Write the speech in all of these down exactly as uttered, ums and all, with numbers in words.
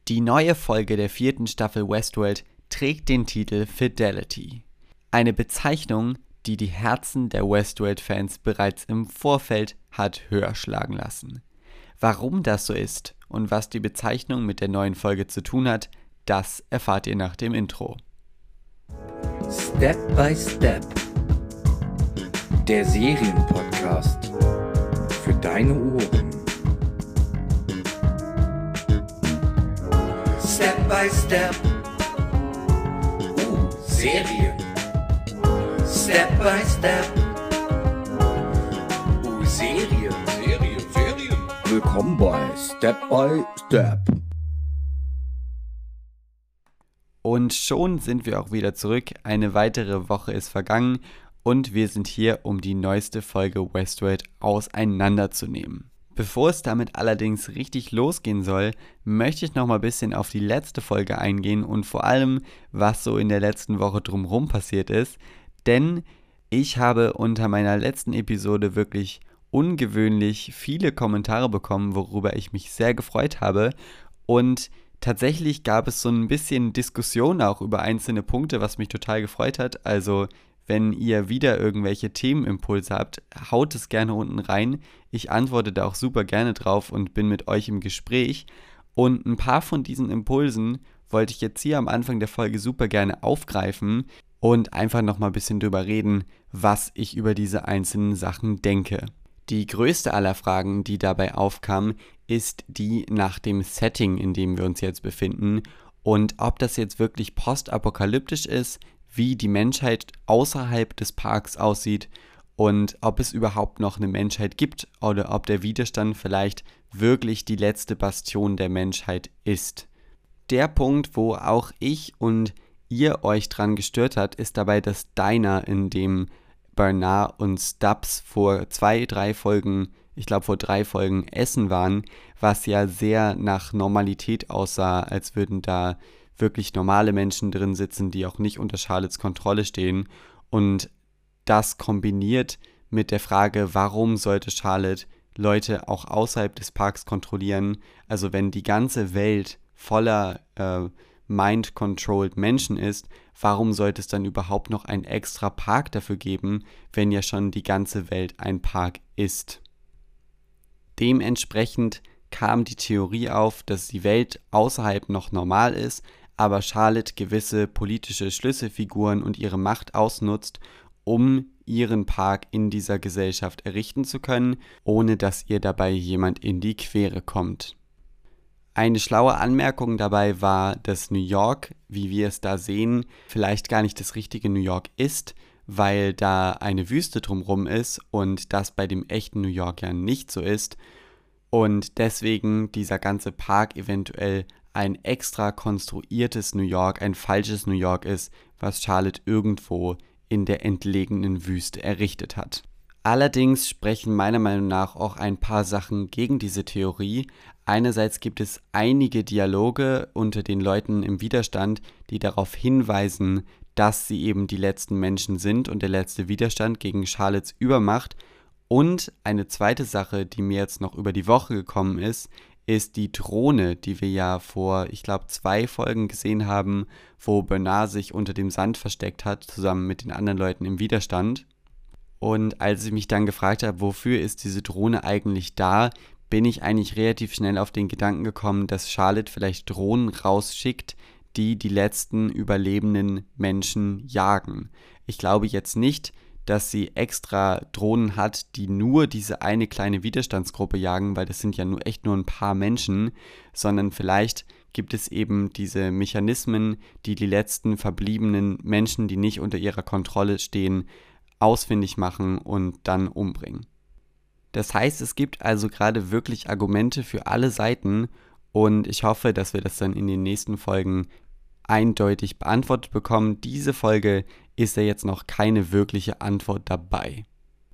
Die neue Folge der vierten Staffel Westworld trägt den Titel Fidelity. Eine Bezeichnung, die die Herzen der Westworld-Fans bereits im Vorfeld hat höher schlagen lassen. Warum das so ist und was die Bezeichnung mit der neuen Folge zu tun hat, das erfahrt ihr nach dem Intro. Step by Step. Der Serienpodcast für deine Ohren. Step by Step. Uh, Serien. Step by Step. Uh, Serien. Serien, Serien. Willkommen bei Step by Step. Und schon sind wir auch wieder zurück. Eine weitere Woche ist vergangen und wir sind hier, um die neueste Folge Westworld auseinanderzunehmen. Bevor es damit allerdings richtig losgehen soll, möchte ich noch mal ein bisschen auf die letzte Folge eingehen und vor allem, was so in der letzten Woche drumherum passiert ist. Denn ich habe unter meiner letzten Episode wirklich ungewöhnlich viele Kommentare bekommen, worüber ich mich sehr gefreut habe. Und tatsächlich gab es so ein bisschen Diskussion auch über einzelne Punkte, was mich total gefreut hat. Also wenn ihr wieder irgendwelche Themenimpulse habt, haut es gerne unten rein. Ich antworte da auch super gerne drauf und bin mit euch im Gespräch. Und ein paar von diesen Impulsen wollte ich jetzt hier am Anfang der Folge super gerne aufgreifen und einfach nochmal ein bisschen drüber reden, was ich über diese einzelnen Sachen denke. Die größte aller Fragen, die dabei aufkam, ist die nach dem Setting, in dem wir uns jetzt befinden und ob das jetzt wirklich postapokalyptisch ist, wie die Menschheit außerhalb des Parks aussieht und ob es überhaupt noch eine Menschheit gibt oder ob der Widerstand vielleicht wirklich die letzte Bastion der Menschheit ist. Der Punkt, wo auch ich und ihr euch dran gestört hat, ist dabei das Diner, in dem Bernard und Stubbs vor zwei, drei Folgen, ich glaube vor drei Folgen essen waren, was ja sehr nach Normalität aussah, als würden da wirklich normale Menschen drin sitzen, die auch nicht unter Charlottes Kontrolle stehen. Und das kombiniert mit der Frage, warum sollte Charlotte Leute auch außerhalb des Parks kontrollieren? Also wenn die ganze Welt voller äh, mind-controlled Menschen ist, warum sollte es dann überhaupt noch einen extra Park dafür geben, wenn ja schon die ganze Welt ein Park ist? Dementsprechend kam die Theorie auf, dass die Welt außerhalb noch normal ist, aber Charlotte gewisse politische Schlüsselfiguren und ihre Macht ausnutzt, um ihren Park in dieser Gesellschaft errichten zu können, ohne dass ihr dabei jemand in die Quere kommt. Eine schlaue Anmerkung dabei war, dass New York, wie wir es da sehen, vielleicht gar nicht das richtige New York ist, weil da eine Wüste drumherum ist und das bei dem echten New York ja nicht so ist und deswegen dieser ganze Park eventuell ein extra konstruiertes New York, ein falsches New York ist, was Charlotte irgendwo in der entlegenen Wüste errichtet hat. Allerdings sprechen meiner Meinung nach auch ein paar Sachen gegen diese Theorie. Einerseits gibt es einige Dialoge unter den Leuten im Widerstand, die darauf hinweisen, dass sie eben die letzten Menschen sind und der letzte Widerstand gegen Charlottes Übermacht. Und eine zweite Sache, die mir jetzt noch über die Woche gekommen ist, ist die Drohne, die wir ja vor, ich glaube, zwei Folgen gesehen haben, wo Bernard sich unter dem Sand versteckt hat, zusammen mit den anderen Leuten im Widerstand. Und als ich mich dann gefragt habe, wofür ist diese Drohne eigentlich da, bin ich eigentlich relativ schnell auf den Gedanken gekommen, dass Charlotte vielleicht Drohnen rausschickt, die die letzten überlebenden Menschen jagen. Ich glaube jetzt nicht, dass sie extra Drohnen hat, die nur diese eine kleine Widerstandsgruppe jagen, weil das sind ja nur echt nur ein paar Menschen, sondern vielleicht gibt es eben diese Mechanismen, die die letzten verbliebenen Menschen, die nicht unter ihrer Kontrolle stehen, ausfindig machen und dann umbringen. Das heißt, es gibt also gerade wirklich Argumente für alle Seiten und ich hoffe, dass wir das dann in den nächsten Folgen eindeutig beantwortet bekommen. Diese Folge ist ja jetzt noch keine wirkliche Antwort dabei.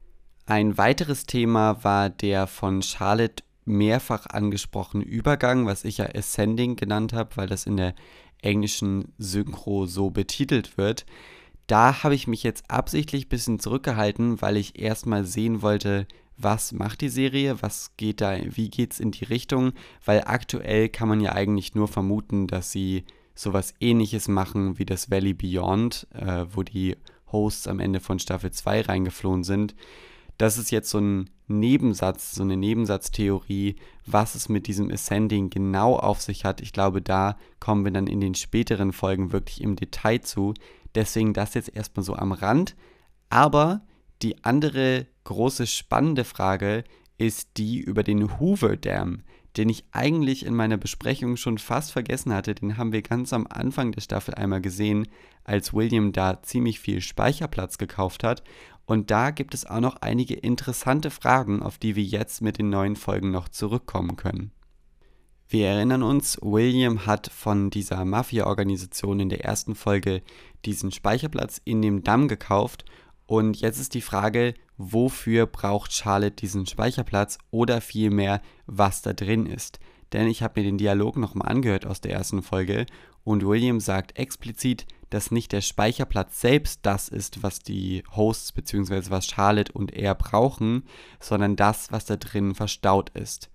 Ein weiteres Thema war der von Charlotte mehrfach angesprochene Übergang, was ich ja Ascending genannt habe, weil das in der englischen Synchro so betitelt wird. Da habe ich mich jetzt absichtlich ein bisschen zurückgehalten, weil ich erstmal sehen wollte, was macht die Serie, was geht da, wie geht's in die Richtung, weil aktuell kann man ja eigentlich nur vermuten, dass sie sowas Ähnliches machen wie das Valley Beyond, äh, wo die Hosts am Ende von Staffel zwei reingeflohen sind. Das ist jetzt so ein Nebensatz, so eine Nebensatztheorie, was es mit diesem Ascending genau auf sich hat. Ich glaube, da kommen wir dann in den späteren Folgen wirklich im Detail zu. Deswegen das jetzt erstmal so am Rand. Aber die andere große spannende Frage ist die über den Hoover Dam, den ich eigentlich in meiner Besprechung schon fast vergessen hatte. Den haben wir ganz am Anfang der Staffel einmal gesehen, als William da ziemlich viel Speicherplatz gekauft hat. Und da gibt es auch noch einige interessante Fragen, auf die wir jetzt mit den neuen Folgen noch zurückkommen können. Wir erinnern uns, William hat von dieser Mafia-Organisation in der ersten Folge diesen Speicherplatz in dem Damm gekauft. Und jetzt ist die Frage, wofür braucht Charlotte diesen Speicherplatz oder vielmehr, was da drin ist. Denn ich habe mir den Dialog nochmal angehört aus der ersten Folge und William sagt explizit, dass nicht der Speicherplatz selbst das ist, was die Hosts bzw. was Charlotte und er brauchen, sondern das, was da drin verstaut ist.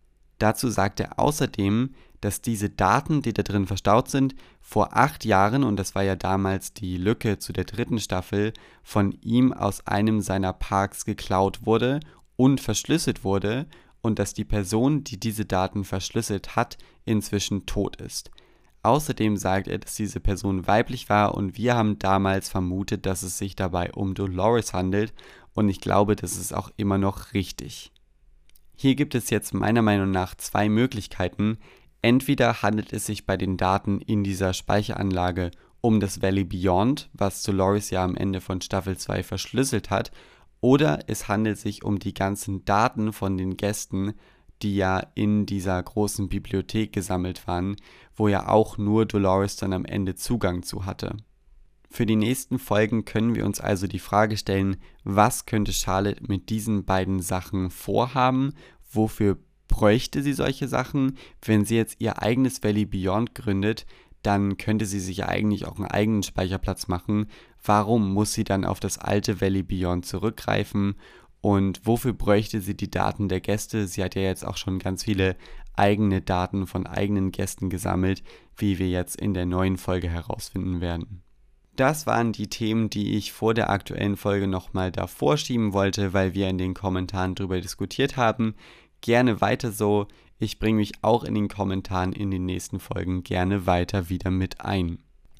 Dazu sagt er außerdem, dass diese Daten, die da drin verstaut sind, vor acht Jahren, und das war ja damals die Lücke zu der dritten Staffel, von ihm aus einem seiner Parks geklaut wurde und verschlüsselt wurde und dass die Person, die diese Daten verschlüsselt hat, inzwischen tot ist. Außerdem sagt er, dass diese Person weiblich war und wir haben damals vermutet, dass es sich dabei um Dolores handelt und ich glaube, das ist auch immer noch richtig. Hier gibt es jetzt meiner Meinung nach zwei Möglichkeiten. Entweder handelt es sich bei den Daten in dieser Speicheranlage um das Valley Beyond, was Dolores ja am Ende von Staffel zwei verschlüsselt hat, oder es handelt sich um die ganzen Daten von den Gästen, die ja in dieser großen Bibliothek gesammelt waren, wo ja auch nur Dolores dann am Ende Zugang zu hatte. Für die nächsten Folgen können wir uns also die Frage stellen, was könnte Charlotte mit diesen beiden Sachen vorhaben, wofür bräuchte sie solche Sachen? Wenn sie jetzt ihr eigenes Valley Beyond gründet, dann könnte sie sich ja eigentlich auch einen eigenen Speicherplatz machen. Warum muss sie dann auf das alte Valley Beyond zurückgreifen? Und wofür bräuchte sie die Daten der Gäste? Sie hat ja jetzt auch schon ganz viele eigene Daten von eigenen Gästen gesammelt, wie wir jetzt in der neuen Folge herausfinden werden. Das waren die Themen, die ich vor der aktuellen Folge nochmal davor schieben wollte, weil wir in den Kommentaren darüber diskutiert haben. Gerne weiter so. Ich bringe mich auch in den Kommentaren in den nächsten Folgen gerne weiter wieder mit ein.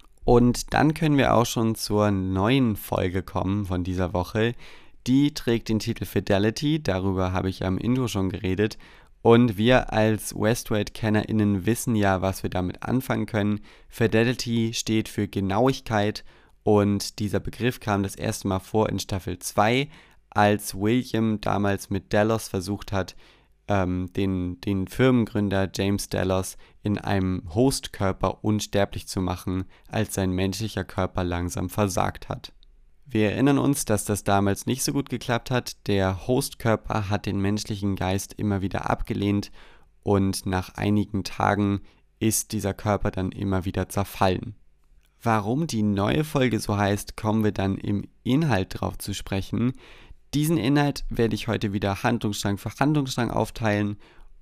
Und dann können wir auch schon zur neuen Folge kommen von dieser Woche. Die trägt den Titel Fidelity, darüber habe ich ja im Intro schon geredet. Und wir als Westworld-KennerInnen wissen ja, was wir damit anfangen können. Fidelity steht für Genauigkeit und dieser Begriff kam das erste Mal vor in Staffel zwei, als William damals mit Delos versucht hat, ähm, den, den Firmengründer James Delos in einem Hostkörper unsterblich zu machen, als sein menschlicher Körper langsam versagt hat. Wir erinnern uns, dass das damals nicht so gut geklappt hat. Der Hostkörper hat den menschlichen Geist immer wieder abgelehnt und nach einigen Tagen ist dieser Körper dann immer wieder zerfallen. Warum die neue Folge so heißt, kommen wir dann im Inhalt drauf zu sprechen. Diesen Inhalt werde ich heute wieder Handlungsstrang für Handlungsstrang aufteilen.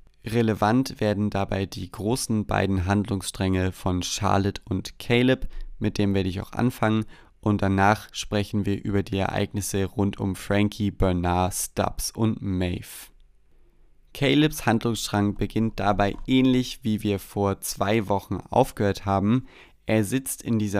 Relevant werden dabei die großen beiden Handlungsstränge von Charlotte und Caleb, mit dem werde ich auch anfangen. Und danach sprechen wir über die Ereignisse rund um Frankie, Bernard, Stubbs und Maeve. Calebs Handlungsstrang beginnt dabei ähnlich wie wir vor zwei Wochen aufgehört haben. Er sitzt in dieser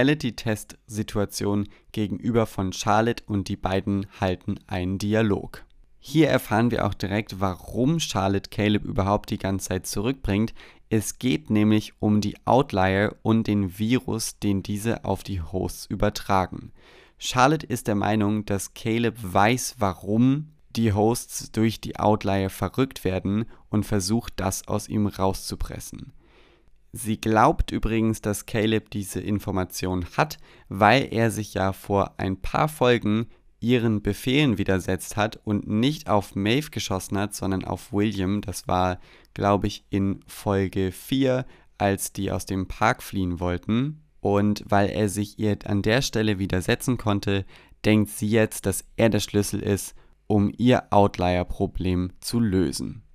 Fidelity-Test-Situation gegenüber von Charlotte und die beiden halten einen Dialog. Hier erfahren wir auch direkt, warum Charlotte Caleb überhaupt die ganze Zeit zurückbringt. Es geht nämlich um die Outlier und den Virus, den diese auf die Hosts übertragen. Charlotte ist der Meinung, dass Caleb weiß, warum die Hosts durch die Outlier verrückt werden und versucht, das aus ihm rauszupressen. Sie glaubt übrigens, dass Caleb diese Information hat, weil er sich ja vor ein paar Folgen ihren Befehlen widersetzt hat und nicht auf Maeve geschossen hat, sondern auf William. Das war, glaube ich, in Folge vier, als die aus dem Park fliehen wollten. Und weil er sich ihr an der Stelle widersetzen konnte, denkt sie jetzt, dass er der Schlüssel ist um ihr Outlier-Problem zu lösen.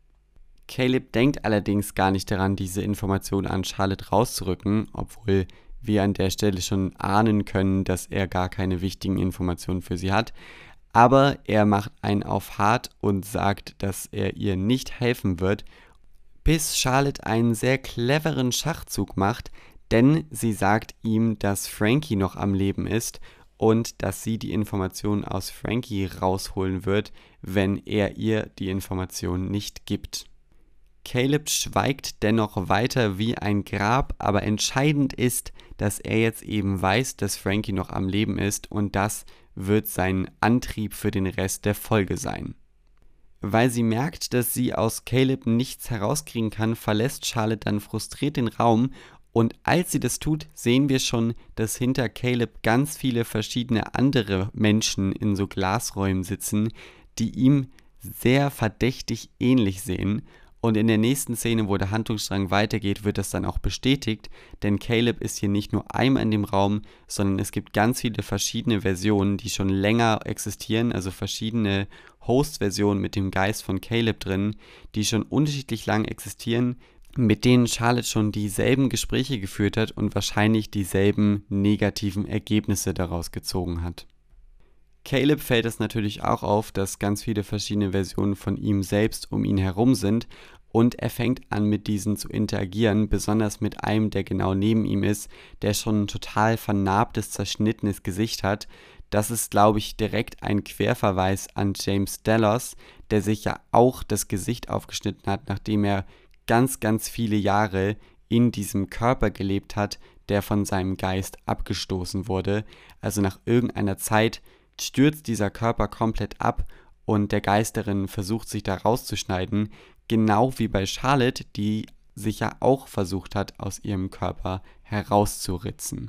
Caleb denkt allerdings gar nicht daran, diese Information an Charlotte rauszurücken, obwohl wir an der Stelle schon ahnen können, dass er gar keine wichtigen Informationen für sie hat. Aber er macht einen auf hart und sagt, dass er ihr nicht helfen wird, bis Charlotte einen sehr cleveren Schachzug macht, denn sie sagt ihm, dass Frankie noch am Leben ist und dass sie die Informationen aus Frankie rausholen wird, wenn er ihr die Informationen nicht gibt. Caleb schweigt dennoch weiter wie ein Grab, aber entscheidend ist, dass er jetzt eben weiß, dass Frankie noch am Leben ist und das wird sein Antrieb für den Rest der Folge sein. Weil sie merkt, dass sie aus Caleb nichts herauskriegen kann, verlässt Charlotte dann frustriert den Raum und als sie das tut, sehen wir schon, dass hinter Caleb ganz viele verschiedene andere Menschen in so Glasräumen sitzen, die ihm sehr verdächtig ähnlich sehen. Und in der nächsten Szene, wo der Handlungsstrang weitergeht, wird das dann auch bestätigt, denn Caleb ist hier nicht nur einmal in dem Raum, sondern es gibt ganz viele verschiedene Versionen, die schon länger existieren, also verschiedene Host-Versionen mit dem Geist von Caleb drin, die schon unterschiedlich lang existieren, mit denen Charlotte schon dieselben Gespräche geführt hat und wahrscheinlich dieselben negativen Ergebnisse daraus gezogen hat. Caleb fällt es natürlich auch auf, dass ganz viele verschiedene Versionen von ihm selbst um ihn herum sind und er fängt an mit diesen zu interagieren, besonders mit einem, der genau neben ihm ist, der schon ein total vernarbtes, zerschnittenes Gesicht hat. Das ist, glaube ich, direkt ein Querverweis an James Delos, der sich ja auch das Gesicht aufgeschnitten hat, nachdem er ganz, ganz viele Jahre in diesem Körper gelebt hat, der von seinem Geist abgestoßen wurde. Also nach irgendeiner Zeit stürzt dieser Körper komplett ab und der Geist darin versucht, sich da rauszuschneiden, genau wie bei Charlotte, die sich ja auch versucht hat, aus ihrem Körper herauszuritzen.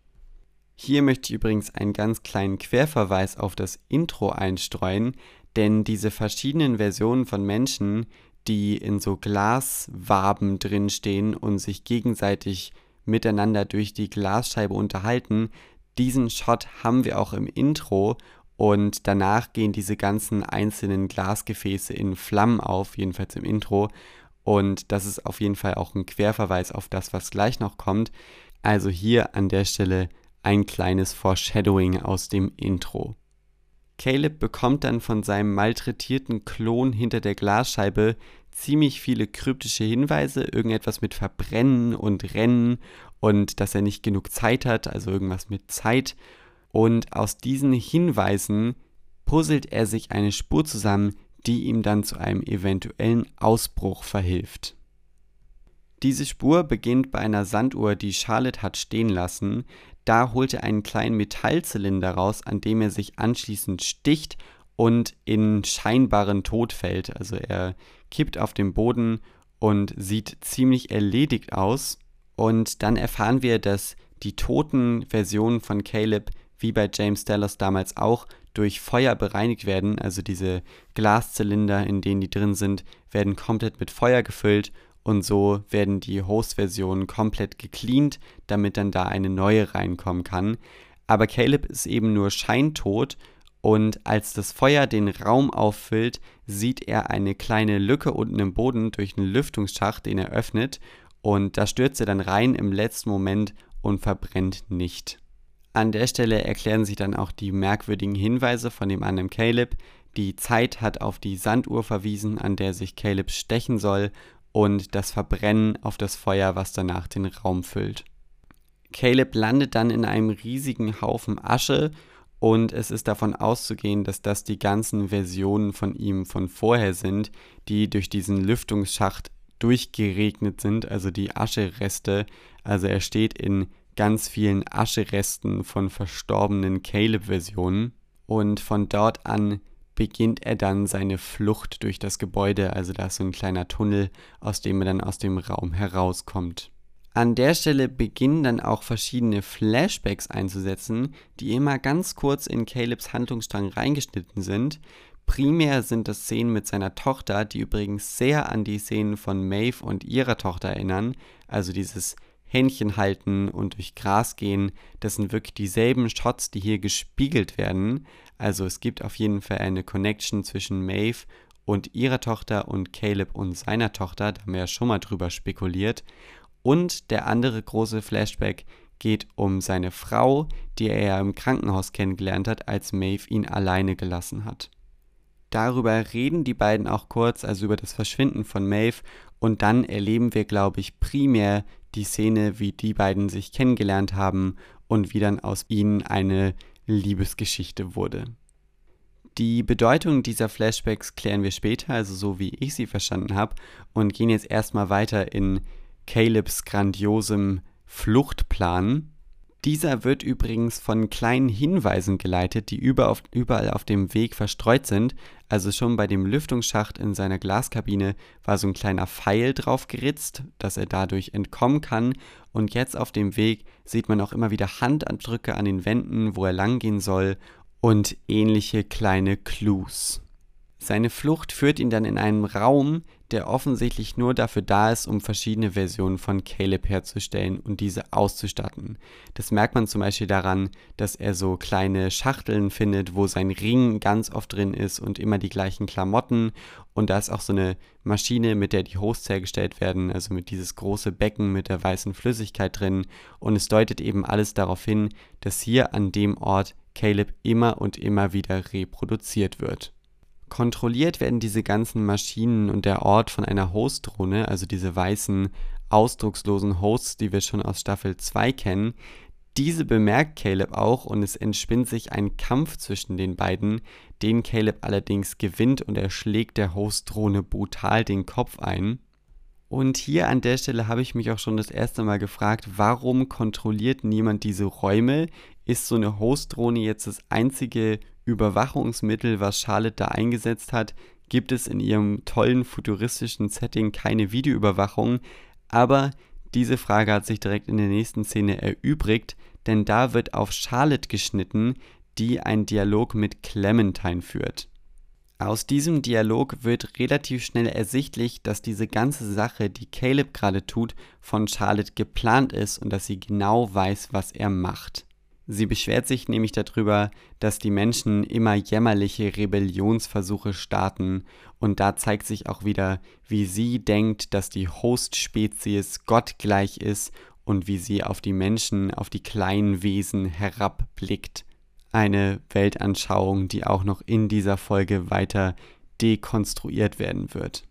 Hier möchte ich übrigens einen ganz kleinen Querverweis auf das Intro einstreuen, denn diese verschiedenen Versionen von Menschen, die in so Glaswaben drinstehen und sich gegenseitig miteinander durch die Glasscheibe unterhalten, diesen Shot haben wir auch im Intro und danach gehen diese ganzen einzelnen Glasgefäße in Flammen auf, jedenfalls im Intro. Und das ist auf jeden Fall auch ein Querverweis auf das, was gleich noch kommt. Also hier an der Stelle ein kleines Foreshadowing aus dem Intro. Caleb bekommt dann von seinem malträtierten Klon hinter der Glasscheibe ziemlich viele kryptische Hinweise, irgendetwas mit Verbrennen und Rennen und dass er nicht genug Zeit hat, also irgendwas mit Zeit. Und aus diesen Hinweisen puzzelt er sich eine Spur zusammen, die ihm dann zu einem eventuellen Ausbruch verhilft. Diese Spur beginnt bei einer Sanduhr, die Charlotte hat stehen lassen. Da holt er einen kleinen Metallzylinder raus, an dem er sich anschließend sticht und in scheinbaren Tod fällt. Also er kippt auf den Boden und sieht ziemlich erledigt aus. Und dann erfahren wir, dass die toten Versionen von Caleb, wie bei James Delos damals auch, durch Feuer bereinigt werden. Also diese Glaszylinder, in denen die drin sind, werden komplett mit Feuer gefüllt. Und so werden die Host-Versionen komplett gecleant, damit dann da eine neue reinkommen kann. Aber Caleb ist eben nur scheintot und als das Feuer den Raum auffüllt, sieht er eine kleine Lücke unten im Boden durch einen Lüftungsschacht, den er öffnet. Und da stürzt er dann rein im letzten Moment und verbrennt nicht. An der Stelle erklären sich dann auch die merkwürdigen Hinweise von dem anderen Caleb. Die Zeit hat auf die Sanduhr verwiesen, an der sich Caleb stechen soll. Und das Verbrennen auf das Feuer, was danach den Raum füllt. Caleb landet dann in einem riesigen Haufen Asche und es ist davon auszugehen, dass das die ganzen Versionen von ihm von vorher sind, die durch diesen Lüftungsschacht durchgeregnet sind, also die Aschereste. Also er steht in ganz vielen Ascheresten von verstorbenen Caleb-Versionen und von dort an beginnt er dann seine Flucht durch das Gebäude, also da ist so ein kleiner Tunnel, aus dem er dann aus dem Raum herauskommt. An der Stelle beginnen dann auch verschiedene Flashbacks einzusetzen, die immer ganz kurz in Calebs Handlungsstrang reingeschnitten sind. Primär sind das Szenen mit seiner Tochter, die übrigens sehr an die Szenen von Maeve und ihrer Tochter erinnern, also dieses Händchen halten und durch Gras gehen. Das sind wirklich dieselben Shots, die hier gespiegelt werden. Also es gibt auf jeden Fall eine Connection zwischen Maeve und ihrer Tochter und Caleb und seiner Tochter. Da haben wir ja schon mal drüber spekuliert. Und der andere große Flashback geht um seine Frau, die er ja im Krankenhaus kennengelernt hat, als Maeve ihn alleine gelassen hat. Darüber reden die beiden auch kurz, also über das Verschwinden von Maeve, und dann erleben wir, glaube ich, primär die Szene, wie die beiden sich kennengelernt haben und wie dann aus ihnen eine Liebesgeschichte wurde. Die Bedeutung dieser Flashbacks klären wir später, also so wie ich sie verstanden habe, und gehen jetzt erstmal weiter in Calebs grandiosem Fluchtplan. Dieser wird übrigens von kleinen Hinweisen geleitet, die überall auf dem Weg verstreut sind. Also schon bei dem Lüftungsschacht in seiner Glaskabine war so ein kleiner Pfeil drauf geritzt, dass er dadurch entkommen kann. Und jetzt auf dem Weg sieht man auch immer wieder Handabdrücke an den Wänden, wo er langgehen soll, und ähnliche kleine Clues. Seine Flucht führt ihn dann in einen Raum, der offensichtlich nur dafür da ist, um verschiedene Versionen von Caleb herzustellen und diese auszustatten. Das merkt man zum Beispiel daran, dass er so kleine Schachteln findet, wo sein Ring ganz oft drin ist und immer die gleichen Klamotten. Und da ist auch so eine Maschine, mit der die Hosts hergestellt werden, also mit dieses große Becken mit der weißen Flüssigkeit drin. Und es deutet eben alles darauf hin, dass hier an dem Ort Caleb immer und immer wieder reproduziert wird. Kontrolliert werden diese ganzen Maschinen und der Ort von einer Host-Drohne, also diese weißen, ausdruckslosen Hosts, die wir schon aus Staffel zwei kennen. Diese bemerkt Caleb auch und es entspinnt sich ein Kampf zwischen den beiden, den Caleb allerdings gewinnt und er schlägt der Host-Drohne brutal den Kopf ein. Und hier an der Stelle habe ich mich auch schon das erste Mal gefragt, warum kontrolliert niemand diese Räume? Ist so eine Host-Drohne jetzt das einzige Überwachungsmittel, was Charlotte da eingesetzt hat? Gibt es in ihrem tollen futuristischen Setting keine Videoüberwachung? Aber diese Frage hat sich direkt in der nächsten Szene erübrigt, denn da wird auf Charlotte geschnitten, die einen Dialog mit Clementine führt. Aus diesem Dialog wird relativ schnell ersichtlich, dass diese ganze Sache, die Caleb gerade tut, von Charlotte geplant ist und dass sie genau weiß, was er macht. Sie beschwert sich nämlich darüber, dass die Menschen immer jämmerliche Rebellionsversuche starten und da zeigt sich auch wieder, wie sie denkt, dass die Host-Spezies gottgleich ist und wie sie auf die Menschen, auf die kleinen Wesen herabblickt. Eine Weltanschauung, die auch noch in dieser Folge weiter dekonstruiert werden wird.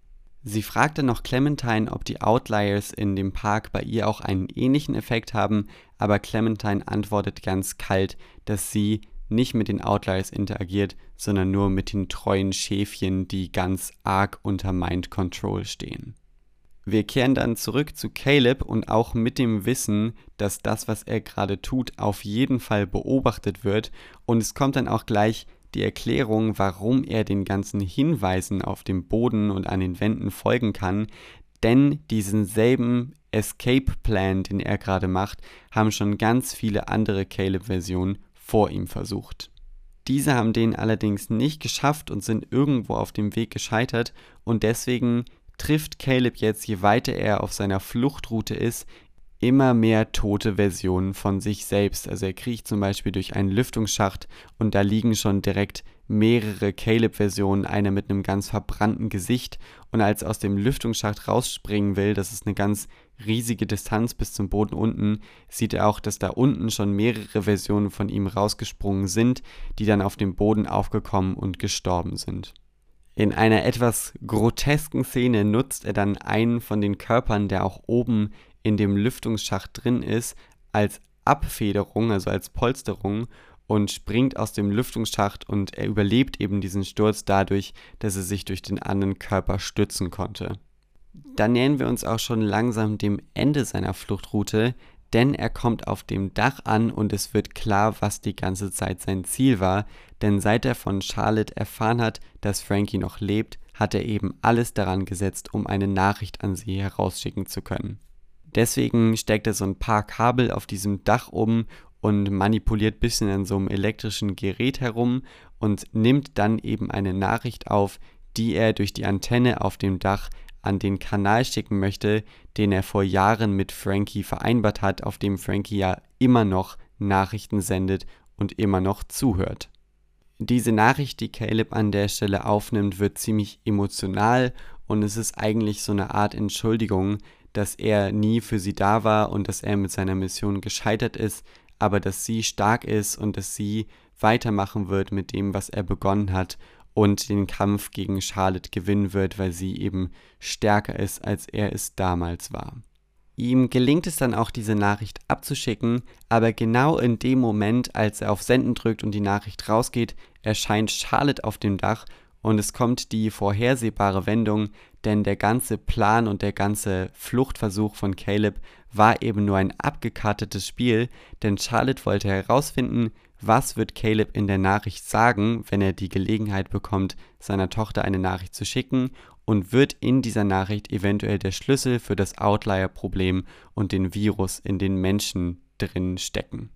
Sie fragte noch Clementine, ob die Outliers in dem Park bei ihr auch einen ähnlichen Effekt haben, aber Clementine antwortet ganz kalt, dass sie nicht mit den Outliers interagiert, sondern nur mit den treuen Schäfchen, die ganz arg unter Mind Control stehen. Wir kehren dann zurück zu Caleb und auch mit dem Wissen, dass das, was er gerade tut, auf jeden Fall beobachtet wird und es kommt dann auch gleich die Erklärung, warum er den ganzen Hinweisen auf dem Boden und an den Wänden folgen kann, denn diesen selben Escape-Plan, den er gerade macht, haben schon ganz viele andere Caleb-Versionen vor ihm versucht. Diese haben den allerdings nicht geschafft und sind irgendwo auf dem Weg gescheitert und deswegen trifft Caleb jetzt, je weiter er auf seiner Fluchtroute ist, immer mehr tote Versionen von sich selbst. Also er kriecht zum Beispiel durch einen Lüftungsschacht und da liegen schon direkt mehrere Caleb-Versionen, eine mit einem ganz verbrannten Gesicht und als er aus dem Lüftungsschacht rausspringen will, das ist eine ganz riesige Distanz bis zum Boden unten, sieht er auch, dass da unten schon mehrere Versionen von ihm rausgesprungen sind, die dann auf dem Boden aufgekommen und gestorben sind. In einer etwas grotesken Szene nutzt er dann einen von den Körpern, der auch oben in dem Lüftungsschacht drin ist, als Abfederung, also als Polsterung und springt aus dem Lüftungsschacht und er überlebt eben diesen Sturz dadurch, dass er sich durch den anderen Körper stützen konnte. Dann nähern wir uns auch schon langsam dem Ende seiner Fluchtroute, denn er kommt auf dem Dach an und es wird klar, was die ganze Zeit sein Ziel war, denn seit er von Charlotte erfahren hat, dass Frankie noch lebt, hat er eben alles daran gesetzt, um eine Nachricht an sie herausschicken zu können. Deswegen steckt er so ein paar Kabel auf diesem Dach um und manipuliert ein bisschen an so einem elektrischen Gerät herum und nimmt dann eben eine Nachricht auf, die er durch die Antenne auf dem Dach an den Kanal schicken möchte, den er vor Jahren mit Frankie vereinbart hat, auf dem Frankie ja immer noch Nachrichten sendet und immer noch zuhört. Diese Nachricht, die Caleb an der Stelle aufnimmt, wird ziemlich emotional und es ist eigentlich so eine Art Entschuldigung, dass er nie für sie da war und dass er mit seiner Mission gescheitert ist, aber dass sie stark ist und dass sie weitermachen wird mit dem, was er begonnen hat und den Kampf gegen Charlotte gewinnen wird, weil sie eben stärker ist, als er es damals war. Ihm gelingt es dann auch, diese Nachricht abzuschicken, aber genau in dem Moment, als er auf Senden drückt und die Nachricht rausgeht, erscheint Charlotte auf dem Dach und es kommt die vorhersehbare Wendung, denn der ganze Plan und der ganze Fluchtversuch von Caleb war eben nur ein abgekartetes Spiel, denn Charlotte wollte herausfinden, was wird Caleb in der Nachricht sagen, wenn er die Gelegenheit bekommt, seiner Tochter eine Nachricht zu schicken, und wird in dieser Nachricht eventuell der Schlüssel für das Outlier-Problem und den Virus in den Menschen drin stecken.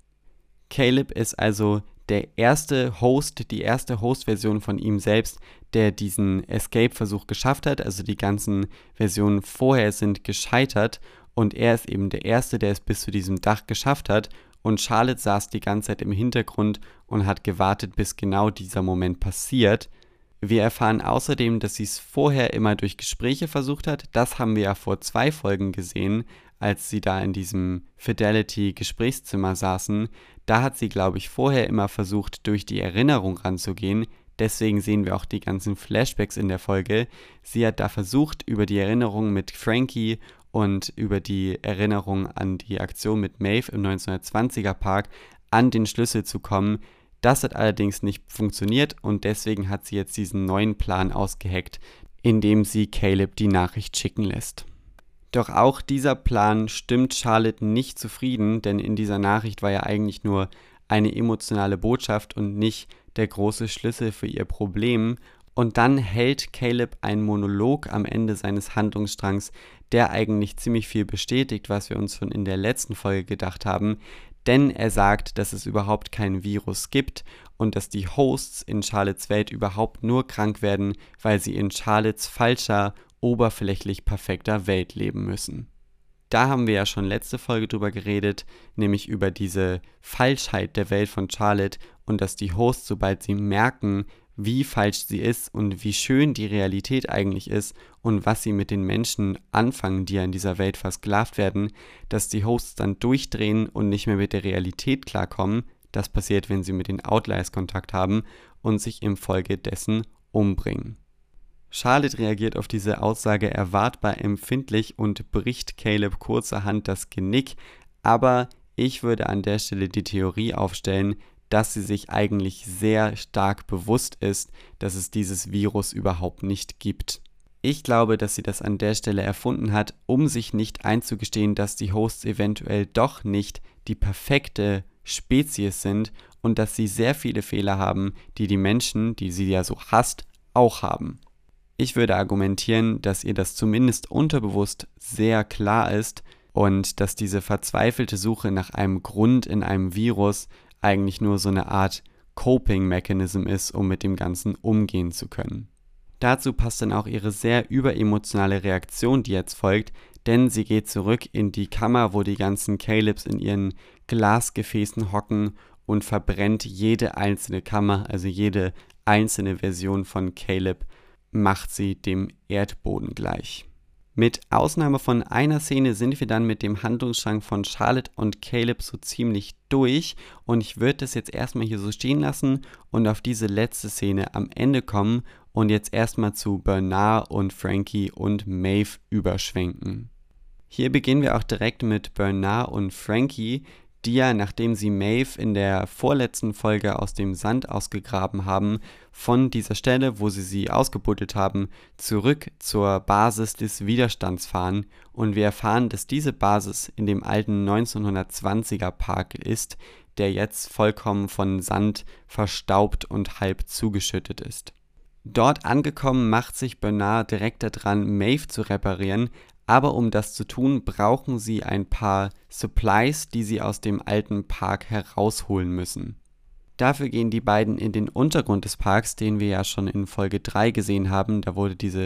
Caleb ist also der erste Host, die erste Host-Version von ihm selbst, der diesen Escape-Versuch geschafft hat. Also die ganzen Versionen vorher sind gescheitert und er ist eben der Erste, der es bis zu diesem Dach geschafft hat. Und Charlotte saß die ganze Zeit im Hintergrund und hat gewartet, bis genau dieser Moment passiert. Wir erfahren außerdem, dass sie es vorher immer durch Gespräche versucht hat. Das haben wir ja vor zwei Folgen gesehen, als sie da in diesem Fidelity-Gesprächszimmer saßen. Da hat sie, glaube ich, vorher immer versucht, durch die Erinnerung ranzugehen. Deswegen sehen wir auch die ganzen Flashbacks in der Folge. Sie hat da versucht, über die Erinnerung mit Frankie und über die Erinnerung an die Aktion mit Maeve im neunzehnhundertzwanziger Park an den Schlüssel zu kommen. Das hat allerdings nicht funktioniert und deswegen hat sie jetzt diesen neuen Plan ausgeheckt, indem sie Caleb die Nachricht schicken lässt. Doch auch dieser Plan stimmt Charlotte nicht zufrieden, denn in dieser Nachricht war ja eigentlich nur eine emotionale Botschaft und nicht der große Schlüssel für ihr Problem. Und dann hält Caleb einen Monolog am Ende seines Handlungsstrangs, der eigentlich ziemlich viel bestätigt, was wir uns schon in der letzten Folge gedacht haben, denn er sagt, dass es überhaupt kein Virus gibt und dass die Hosts in Charlottes Welt überhaupt nur krank werden, weil sie in Charlottes falscher, oberflächlich perfekter Welt leben müssen. Da haben wir ja schon letzte Folge drüber geredet, nämlich über diese Falschheit der Welt von Charlotte und dass die Hosts, sobald sie merken, wie falsch sie ist und wie schön die Realität eigentlich ist und was sie mit den Menschen anfangen, die ja in dieser Welt versklavt werden, dass die Hosts dann durchdrehen und nicht mehr mit der Realität klarkommen. Das passiert, wenn sie mit den Outliers Kontakt haben und sich infolgedessen umbringen. Charlotte reagiert auf diese Aussage erwartbar empfindlich und bricht Caleb kurzerhand das Genick, aber ich würde an der Stelle die Theorie aufstellen, dass sie sich eigentlich sehr stark bewusst ist, dass es dieses Virus überhaupt nicht gibt. Ich glaube, dass sie das an der Stelle erfunden hat, um sich nicht einzugestehen, dass die Hosts eventuell doch nicht die perfekte Spezies sind und dass sie sehr viele Fehler haben, die die Menschen, die sie ja so hasst, auch haben. Ich würde argumentieren, dass ihr das zumindest unterbewusst sehr klar ist und dass diese verzweifelte Suche nach einem Grund in einem Virus eigentlich nur so eine Art Coping-Mechanism ist, um mit dem Ganzen umgehen zu können. Dazu passt dann auch ihre sehr überemotionale Reaktion, die jetzt folgt, denn sie geht zurück in die Kammer, wo die ganzen Calebs in ihren Glasgefäßen hocken und verbrennt jede einzelne Kammer, also jede einzelne Version von Caleb macht sie dem Erdboden gleich. Mit Ausnahme von einer Szene sind wir dann mit dem Handlungsstrang von Charlotte und Caleb so ziemlich durch und ich würde das jetzt erstmal hier so stehen lassen und auf diese letzte Szene am Ende kommen und jetzt erstmal zu Bernard und Frankie und Maeve überschwenken. Hier beginnen wir auch direkt mit Bernard und Frankie, die ja, nachdem sie Maeve in der vorletzten Folge aus dem Sand ausgegraben haben, von dieser Stelle, wo sie sie ausgebuddelt haben, zurück zur Basis des Widerstands fahren und wir erfahren, dass diese Basis in dem alten neunzehnhundertzwanziger Park ist, der jetzt vollkommen von Sand verstaubt und halb zugeschüttet ist. Dort angekommen macht sich Bernard direkt daran, Maeve zu reparieren, aber um das zu tun, brauchen sie ein paar Supplies, die sie aus dem alten Park herausholen müssen. Dafür gehen die beiden in den Untergrund des Parks, den wir ja schon in Folge drei gesehen haben. Da wurde diese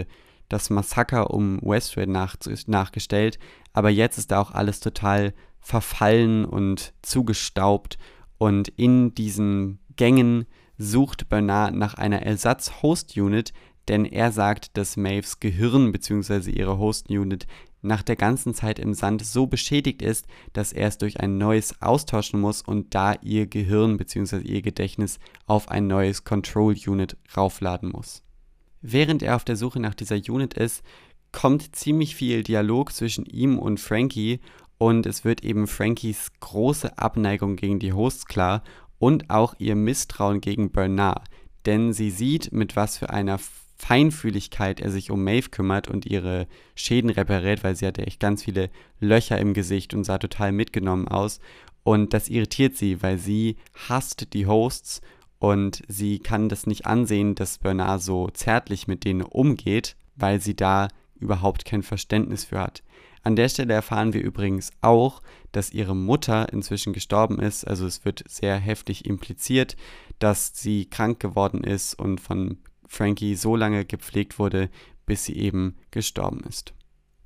das Massaker um Westred nach, nachgestellt, aber jetzt ist da auch alles total verfallen und zugestaubt und in diesen Gängen sucht Bernard nach einer Ersatz-Host-Unit, denn er sagt, dass Maves Gehirn bzw. ihre Host-Unit nach der ganzen Zeit im Sand so beschädigt ist, dass er es durch ein neues austauschen muss und da ihr Gehirn bzw. ihr Gedächtnis auf ein neues Control-Unit raufladen muss. Während er auf der Suche nach dieser Unit ist, kommt ziemlich viel Dialog zwischen ihm und Frankie und es wird eben Frankies große Abneigung gegen die Hosts klar und auch ihr Misstrauen gegen Bernard, denn sie sieht, mit was für einer Feinfühligkeit er sich um Maeve kümmert und ihre Schäden repariert, weil sie hatte echt ganz viele Löcher im Gesicht und sah total mitgenommen aus und das irritiert sie, weil sie hasst die Hosts und sie kann das nicht ansehen, dass Bernard so zärtlich mit denen umgeht, weil sie da überhaupt kein Verständnis für hat. An der Stelle erfahren wir übrigens auch, dass ihre Mutter inzwischen gestorben ist, also es wird sehr heftig impliziert, dass sie krank geworden ist und von Frankie so lange gepflegt wurde, bis sie eben gestorben ist.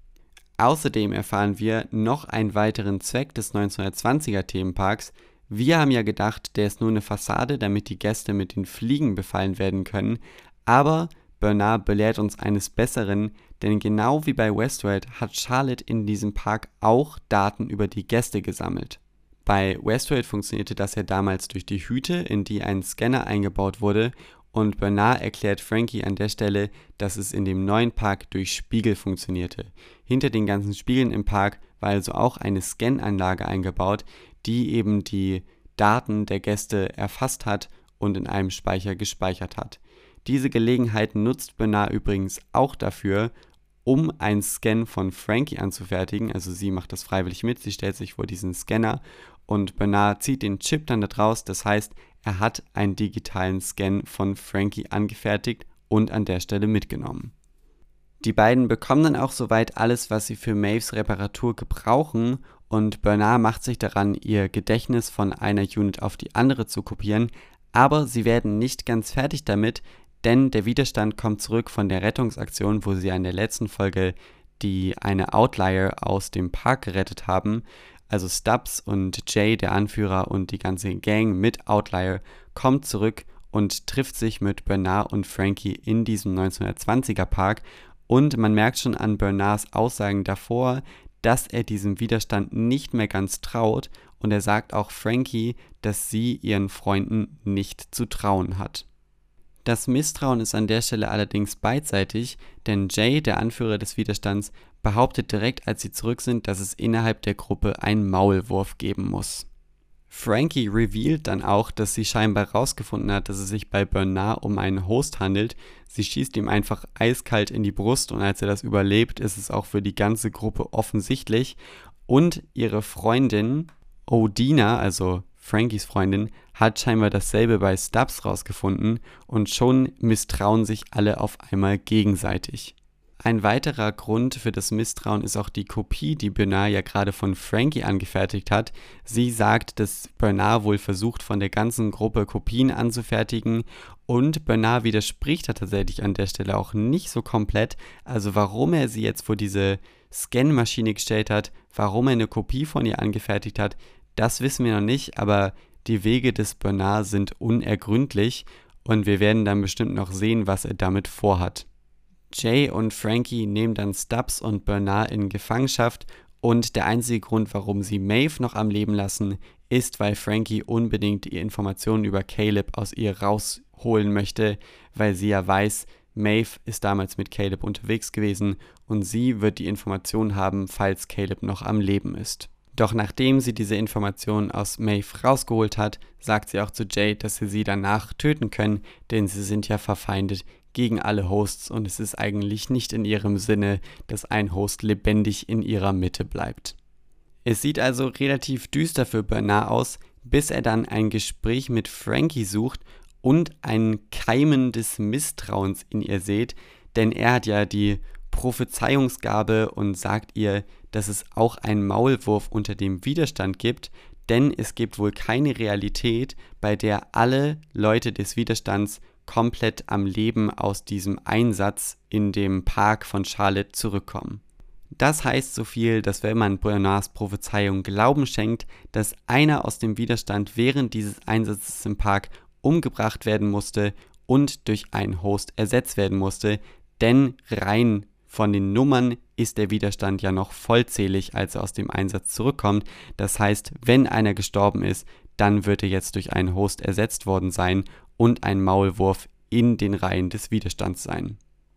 Außerdem erfahren wir noch einen weiteren Zweck des neunzehnhundertzwanziger Themenparks. Wir haben ja gedacht, der ist nur eine Fassade, damit die Gäste mit den Fliegen befallen werden können, aber Bernard belehrt uns eines Besseren, denn genau wie bei Westworld hat Charlotte in diesem Park auch Daten über die Gäste gesammelt. Bei Westworld funktionierte das ja damals durch die Hüte, in die ein Scanner eingebaut wurde, und Bernard erklärt Frankie an der Stelle, dass es in dem neuen Park durch Spiegel funktionierte. Hinter den ganzen Spiegeln im Park war also auch eine Scananlage eingebaut, die eben die Daten der Gäste erfasst hat und in einem Speicher gespeichert hat. Diese Gelegenheit nutzt Bernard übrigens auch dafür, um einen Scan von Frankie anzufertigen. Also sie macht das freiwillig mit, sie stellt sich vor diesen Scanner und Bernard zieht den Chip dann da draus. Das heißt, er hat einen digitalen Scan von Frankie angefertigt und an der Stelle mitgenommen. Die beiden bekommen dann auch soweit alles, was sie für Maeves Reparatur gebrauchen und Bernard macht sich daran, ihr Gedächtnis von einer Unit auf die andere zu kopieren, aber sie werden nicht ganz fertig damit, denn der Widerstand kommt zurück von der Rettungsaktion, wo sie ja in der letzten Folge die eine Outlier aus dem Park gerettet haben. Also Stubbs und Jay, der Anführer, und die ganze Gang mit Outlier kommt zurück und trifft sich mit Bernard und Frankie in diesem neunzehnhundertzwanziger Park. Und man merkt schon an Bernards Aussagen davor, dass er diesem Widerstand nicht mehr ganz traut. Und er sagt auch Frankie, dass sie ihren Freunden nicht zu trauen hat. Das Misstrauen ist an der Stelle allerdings beidseitig, denn Jay, der Anführer des Widerstands, behauptet direkt, als sie zurück sind, dass es innerhalb der Gruppe einen Maulwurf geben muss. Frankie revealt dann auch, dass sie scheinbar herausgefunden hat, dass es sich bei Bernard um einen Host handelt. Sie schießt ihm einfach eiskalt in die Brust und als er das überlebt, ist es auch für die ganze Gruppe offensichtlich. Und ihre Freundin Odina, also Frankies Freundin, hat scheinbar dasselbe bei Stubbs rausgefunden und schon misstrauen sich alle auf einmal gegenseitig. Ein weiterer Grund für das Misstrauen ist auch die Kopie, die Bernard ja gerade von Frankie angefertigt hat. Sie sagt, dass Bernard wohl versucht, von der ganzen Gruppe Kopien anzufertigen und Bernard widerspricht da tatsächlich an der Stelle auch nicht so komplett. Also warum er sie jetzt vor diese Scanmaschine gestellt hat, warum er eine Kopie von ihr angefertigt hat, das wissen wir noch nicht, aber die Wege des Bernard sind unergründlich und wir werden dann bestimmt noch sehen, was er damit vorhat. Jay und Frankie nehmen dann Stubbs und Bernard in Gefangenschaft und der einzige Grund, warum sie Maeve noch am Leben lassen, ist, weil Frankie unbedingt die Informationen über Caleb aus ihr rausholen möchte, weil sie ja weiß, Maeve ist damals mit Caleb unterwegs gewesen und sie wird die Informationen haben, falls Caleb noch am Leben ist. Doch nachdem sie diese Informationen aus Maeve rausgeholt hat, sagt sie auch zu Jay, dass sie sie danach töten können, denn sie sind ja verfeindet gegen alle Hosts und es ist eigentlich nicht in ihrem Sinne, dass ein Host lebendig in ihrer Mitte bleibt. Es sieht also relativ düster für Bernard aus, bis er dann ein Gespräch mit Frankie sucht und ein Keimen des Misstrauens in ihr sieht, denn er hat ja die Prophezeiungsgabe und sagt ihr, dass es auch einen Maulwurf unter dem Widerstand gibt, denn es gibt wohl keine Realität, bei der alle Leute des Widerstands komplett am Leben aus diesem Einsatz in dem Park von Charlotte zurückkommen. Das heißt so viel, dass wenn man Bernards Prophezeiung Glauben schenkt, dass einer aus dem Widerstand während dieses Einsatzes im Park umgebracht werden musste und durch einen Host ersetzt werden musste, denn rein von den Nummern ist der Widerstand ja noch vollzählig, als er aus dem Einsatz zurückkommt. Das heißt, wenn einer gestorben ist, dann wird er jetzt durch einen Host ersetzt worden sein und ein Maulwurf in den Reihen des Widerstands sein.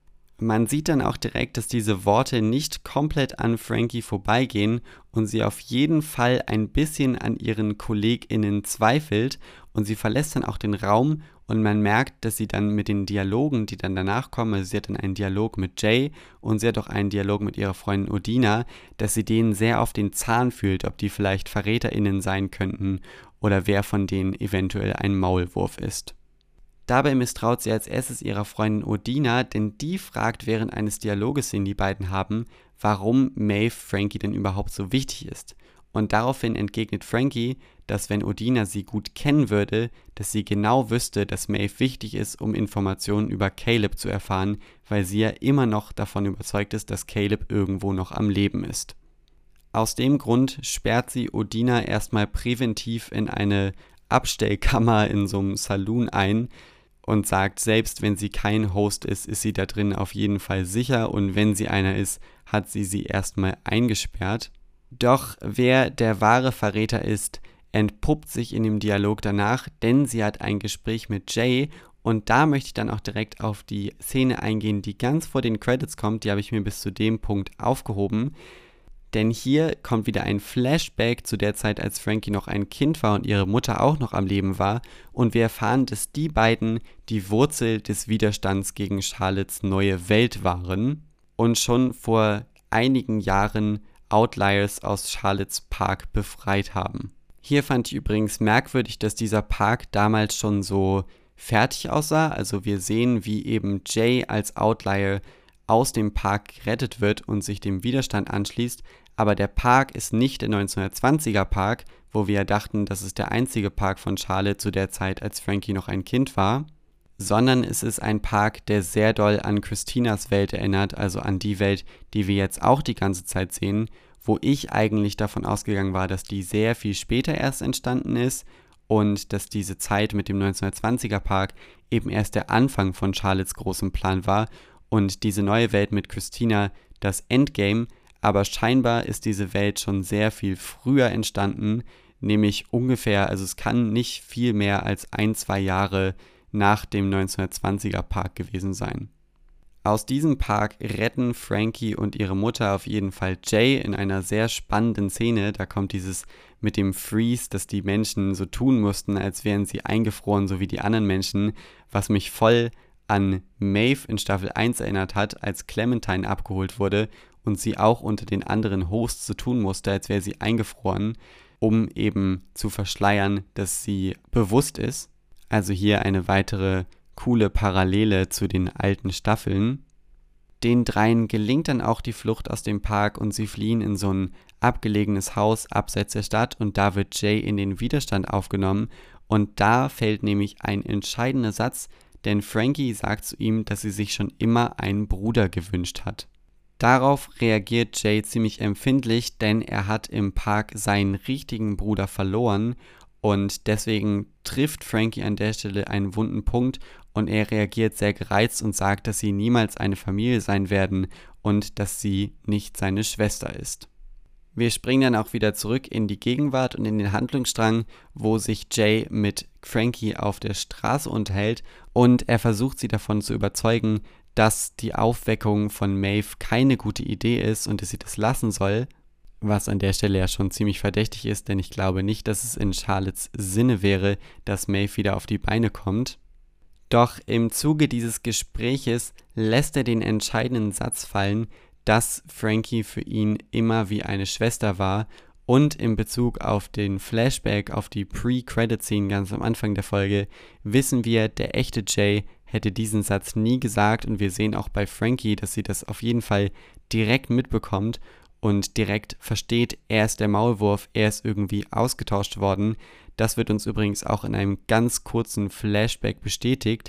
Man sieht dann auch direkt, dass diese Worte nicht komplett an Frankie vorbeigehen und sie auf jeden Fall ein bisschen an ihren KollegInnen zweifelt und sie verlässt dann auch den Raum und man merkt, dass sie dann mit den Dialogen, die dann danach kommen, also sie hat dann einen Dialog mit Jay und sie hat auch einen Dialog mit ihrer Freundin Udina, dass sie denen sehr auf den Zahn fühlt, ob die vielleicht VerräterInnen sein könnten oder wer von denen eventuell ein Maulwurf ist. Dabei misstraut sie als erstes ihrer Freundin Udina, denn die fragt während eines Dialoges, den die beiden haben, warum Maeve Frankie denn überhaupt so wichtig ist. Und daraufhin entgegnet Frankie, dass wenn Udina sie gut kennen würde, dass sie genau wüsste, dass Maeve wichtig ist, um Informationen über Caleb zu erfahren, weil sie ja immer noch davon überzeugt ist, dass Caleb irgendwo noch am Leben ist. Aus dem Grund sperrt sie Udina erstmal präventiv in eine Abstellkammer in so einem Saloon ein und sagt, selbst wenn sie kein Host ist, ist sie da drin auf jeden Fall sicher und wenn sie einer ist, hat sie sie erstmal eingesperrt. Doch wer der wahre Verräter ist, entpuppt sich in dem Dialog danach, denn sie hat ein Gespräch mit Jay und da möchte ich dann auch direkt auf die Szene eingehen, die ganz vor den Credits kommt, die habe ich mir bis zu dem Punkt aufgehoben. Denn hier kommt wieder ein Flashback zu der Zeit, als Frankie noch ein Kind war und ihre Mutter auch noch am Leben war. Und wir erfahren, dass die beiden die Wurzel des Widerstands gegen Charlottes neue Welt waren und schon vor einigen Jahren Outliers aus Charlottes Park befreit haben. Hier fand ich übrigens merkwürdig, dass dieser Park damals schon so fertig aussah. Also wir sehen, wie eben Jay als Outlier aus dem Park gerettet wird und sich dem Widerstand anschließt. Aber der Park ist nicht der neunzehnhundertzwanziger Park, wo wir dachten, das ist der einzige Park von Charlotte zu der Zeit, als Frankie noch ein Kind war, sondern es ist ein Park, der sehr doll an Christinas Welt erinnert, also an die Welt, die wir jetzt auch die ganze Zeit sehen, wo ich eigentlich davon ausgegangen war, dass die sehr viel später erst entstanden ist und dass diese Zeit mit dem neunzehnhundertzwanziger Park eben erst der Anfang von Charlottes großem Plan war und diese neue Welt mit Christina das Endgame. Aber scheinbar ist diese Welt schon sehr viel früher entstanden, nämlich ungefähr, also es kann nicht viel mehr als ein, zwei Jahre nach dem neunzehnhundertzwanziger Park gewesen sein. Aus diesem Park retten Frankie und ihre Mutter auf jeden Fall Jay in einer sehr spannenden Szene. Da kommt dieses mit dem Freeze, dass die Menschen so tun mussten, als wären sie eingefroren, so wie die anderen Menschen, was mich voll an Maeve in Staffel eins erinnert hat, als Clementine abgeholt wurde und sie auch unter den anderen Hosts so tun musste, als wäre sie eingefroren, um eben zu verschleiern, dass sie bewusst ist. Also hier eine weitere coole Parallele zu den alten Staffeln. Den dreien gelingt dann auch die Flucht aus dem Park und sie fliehen in so ein abgelegenes Haus abseits der Stadt und da wird Jay in den Widerstand aufgenommen und da fällt nämlich ein entscheidender Satz, denn Frankie sagt zu ihm, dass sie sich schon immer einen Bruder gewünscht hat. Darauf reagiert Jay ziemlich empfindlich, denn er hat im Park seinen richtigen Bruder verloren und deswegen trifft Frankie an der Stelle einen wunden Punkt und er reagiert sehr gereizt und sagt, dass sie niemals eine Familie sein werden und dass sie nicht seine Schwester ist. Wir springen dann auch wieder zurück in die Gegenwart und in den Handlungsstrang, wo sich Jay mit Frankie auf der Straße unterhält und er versucht sie davon zu überzeugen, dass die Aufweckung von Maeve keine gute Idee ist und dass sie das lassen soll, was an der Stelle ja schon ziemlich verdächtig ist, denn ich glaube nicht, dass es in Charlottes Sinne wäre, dass Maeve wieder auf die Beine kommt. Doch im Zuge dieses Gespräches lässt er den entscheidenden Satz fallen, dass Frankie für ihn immer wie eine Schwester war und in Bezug auf den Flashback, auf die Pre-Credit-Scene ganz am Anfang der Folge, wissen wir, der echte Jay hätte diesen Satz nie gesagt und wir sehen auch bei Frankie, dass sie das auf jeden Fall direkt mitbekommt und direkt versteht, er ist der Maulwurf, er ist irgendwie ausgetauscht worden. Das wird uns übrigens auch in einem ganz kurzen Flashback bestätigt,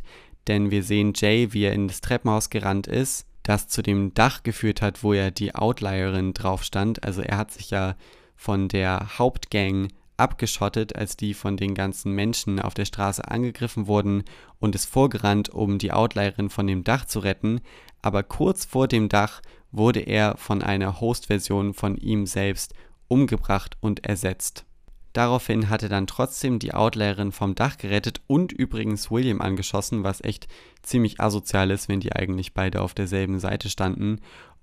denn wir sehen Jay, wie er in das Treppenhaus gerannt ist, das zu dem Dach geführt hat, wo ja die Outlierin drauf stand. Also er hat sich ja von der Hauptgang abgeschottet, als die von den ganzen Menschen auf der Straße angegriffen wurden, und ist vorgerannt, um die Outlierin von dem Dach zu retten. Aber kurz vor dem Dach wurde er von einer Host-Version von ihm selbst umgebracht und ersetzt. Daraufhin hat er dann trotzdem die Outlierin vom Dach gerettet und übrigens William angeschossen, was echt ziemlich asozial ist, wenn die eigentlich beide auf derselben Seite standen,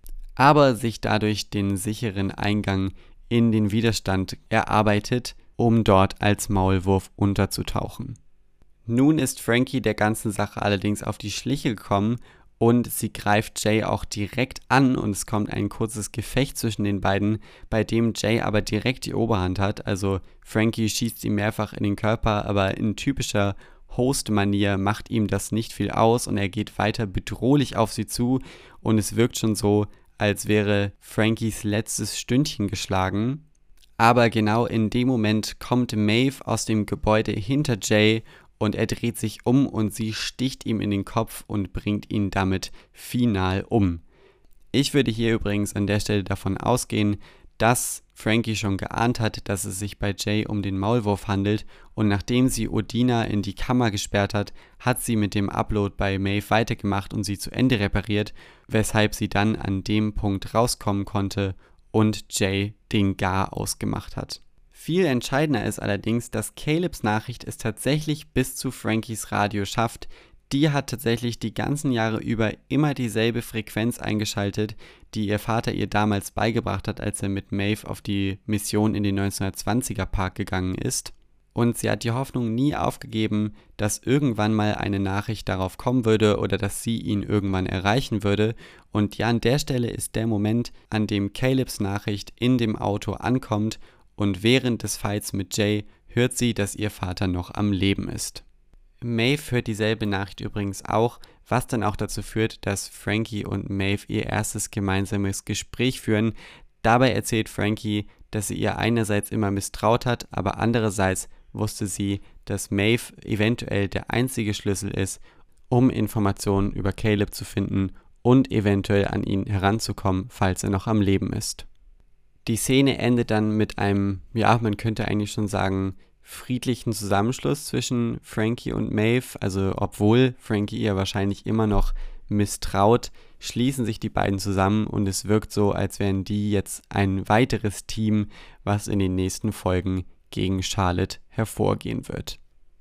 aber sich dadurch den sicheren Eingang in den Widerstand erarbeitet, um dort als Maulwurf unterzutauchen. Nun ist Frankie der ganzen Sache allerdings auf die Schliche gekommen und sie greift Jay auch direkt an und es kommt ein kurzes Gefecht zwischen den beiden, bei dem Jay aber direkt die Oberhand hat. Also Frankie schießt ihm mehrfach in den Körper, aber in typischer Host-Manier macht ihm das nicht viel aus und er geht weiter bedrohlich auf sie zu und es wirkt schon so, als wäre Frankies letztes Stündchen geschlagen. Aber genau in dem Moment kommt Maeve aus dem Gebäude hinter Jay und er dreht sich um und sie sticht ihm in den Kopf und bringt ihn damit final um. Ich würde hier übrigens an der Stelle davon ausgehen, dass Frankie schon geahnt hat, dass es sich bei Jay um den Maulwurf handelt und nachdem sie Udina in die Kammer gesperrt hat, hat sie mit dem Upload bei Maeve weitergemacht und sie zu Ende repariert, weshalb sie dann an dem Punkt rauskommen konnte und Jay den Gar ausgemacht hat. Viel entscheidender ist allerdings, dass Calebs Nachricht es tatsächlich bis zu Frankies Radio schafft. Die hat tatsächlich die ganzen Jahre über immer dieselbe Frequenz eingeschaltet, die ihr Vater ihr damals beigebracht hat, als er mit Maeve auf die Mission in den neunzehnhundertzwanziger Park gegangen ist. Und sie hat die Hoffnung nie aufgegeben, dass irgendwann mal eine Nachricht darauf kommen würde oder dass sie ihn irgendwann erreichen würde. Und ja, an der Stelle ist der Moment, an dem Calebs Nachricht in dem Auto ankommt und während des Fights mit Jay hört sie, dass ihr Vater noch am Leben ist. Maeve hört dieselbe Nachricht übrigens auch, was dann auch dazu führt, dass Frankie und Maeve ihr erstes gemeinsames Gespräch führen. Dabei erzählt Frankie, dass sie ihr einerseits immer misstraut hat, aber andererseits wusste sie, dass Maeve eventuell der einzige Schlüssel ist, um Informationen über Caleb zu finden und eventuell an ihn heranzukommen, falls er noch am Leben ist. Die Szene endet dann mit einem, ja, man könnte eigentlich schon sagen, friedlichen Zusammenschluss zwischen Frankie und Maeve. Also obwohl Frankie ihr wahrscheinlich immer noch misstraut, schließen sich die beiden zusammen und es wirkt so, als wären die jetzt ein weiteres Team, was in den nächsten Folgen gegen Charlotte hervorgehen wird.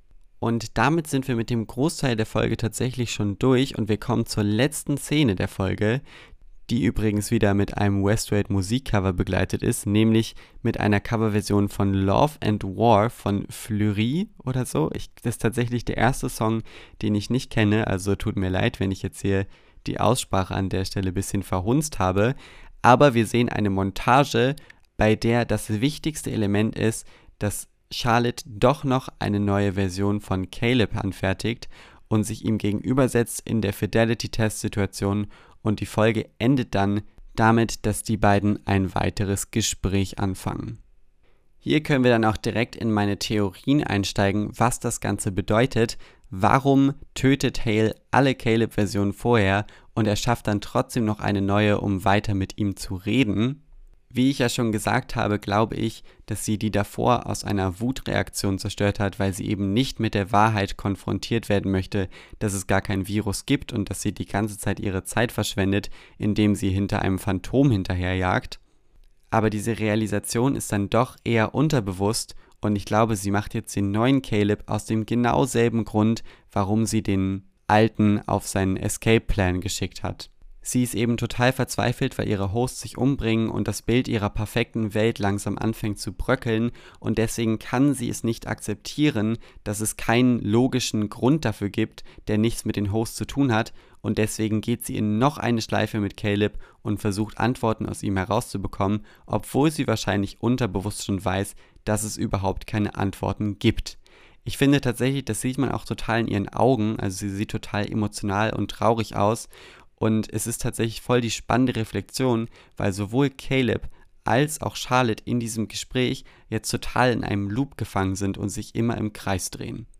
Und damit sind wir mit dem Großteil der Folge tatsächlich schon durch und wir kommen zur letzten Szene der Folge, die übrigens wieder mit einem Westworld Musikcover begleitet ist, nämlich mit einer Coverversion von Love and War von Fleury oder so. Ich, das ist tatsächlich der erste Song, den ich nicht kenne, also tut mir leid, wenn ich jetzt hier die Aussprache an der Stelle ein bisschen verhunzt habe. Aber wir sehen eine Montage, bei der das wichtigste Element ist, dass Charlotte doch noch eine neue Version von Caleb anfertigt und sich ihm gegenübersetzt in der Fidelity-Test-Situation. Und die Folge endet dann damit, dass die beiden ein weiteres Gespräch anfangen. Hier können wir dann auch direkt in meine Theorien einsteigen, was das Ganze bedeutet. Warum tötet Hale alle Caleb-Versionen vorher und er schafft dann trotzdem noch eine neue, um weiter mit ihm zu reden? Wie ich ja schon gesagt habe, glaube ich, dass sie die davor aus einer Wutreaktion zerstört hat, weil sie eben nicht mit der Wahrheit konfrontiert werden möchte, dass es gar kein Virus gibt und dass sie die ganze Zeit ihre Zeit verschwendet, indem sie hinter einem Phantom hinterherjagt. Aber diese Realisation ist dann doch eher unterbewusst und ich glaube, sie macht jetzt den neuen Caleb aus dem genau selben Grund, warum sie den alten auf seinen Escape-Plan geschickt hat. Sie ist eben total verzweifelt, weil ihre Hosts sich umbringen und das Bild ihrer perfekten Welt langsam anfängt zu bröckeln und deswegen kann sie es nicht akzeptieren, dass es keinen logischen Grund dafür gibt, der nichts mit den Hosts zu tun hat und deswegen geht sie in noch eine Schleife mit Caleb und versucht Antworten aus ihm herauszubekommen, obwohl sie wahrscheinlich unterbewusst schon weiß, dass es überhaupt keine Antworten gibt. Ich finde tatsächlich, das sieht man auch total in ihren Augen, also sie sieht total emotional und traurig aus. Und es ist tatsächlich voll die spannende Reflexion, weil sowohl Caleb als auch Charlotte in diesem Gespräch jetzt total in einem Loop gefangen sind und sich immer im Kreis drehen.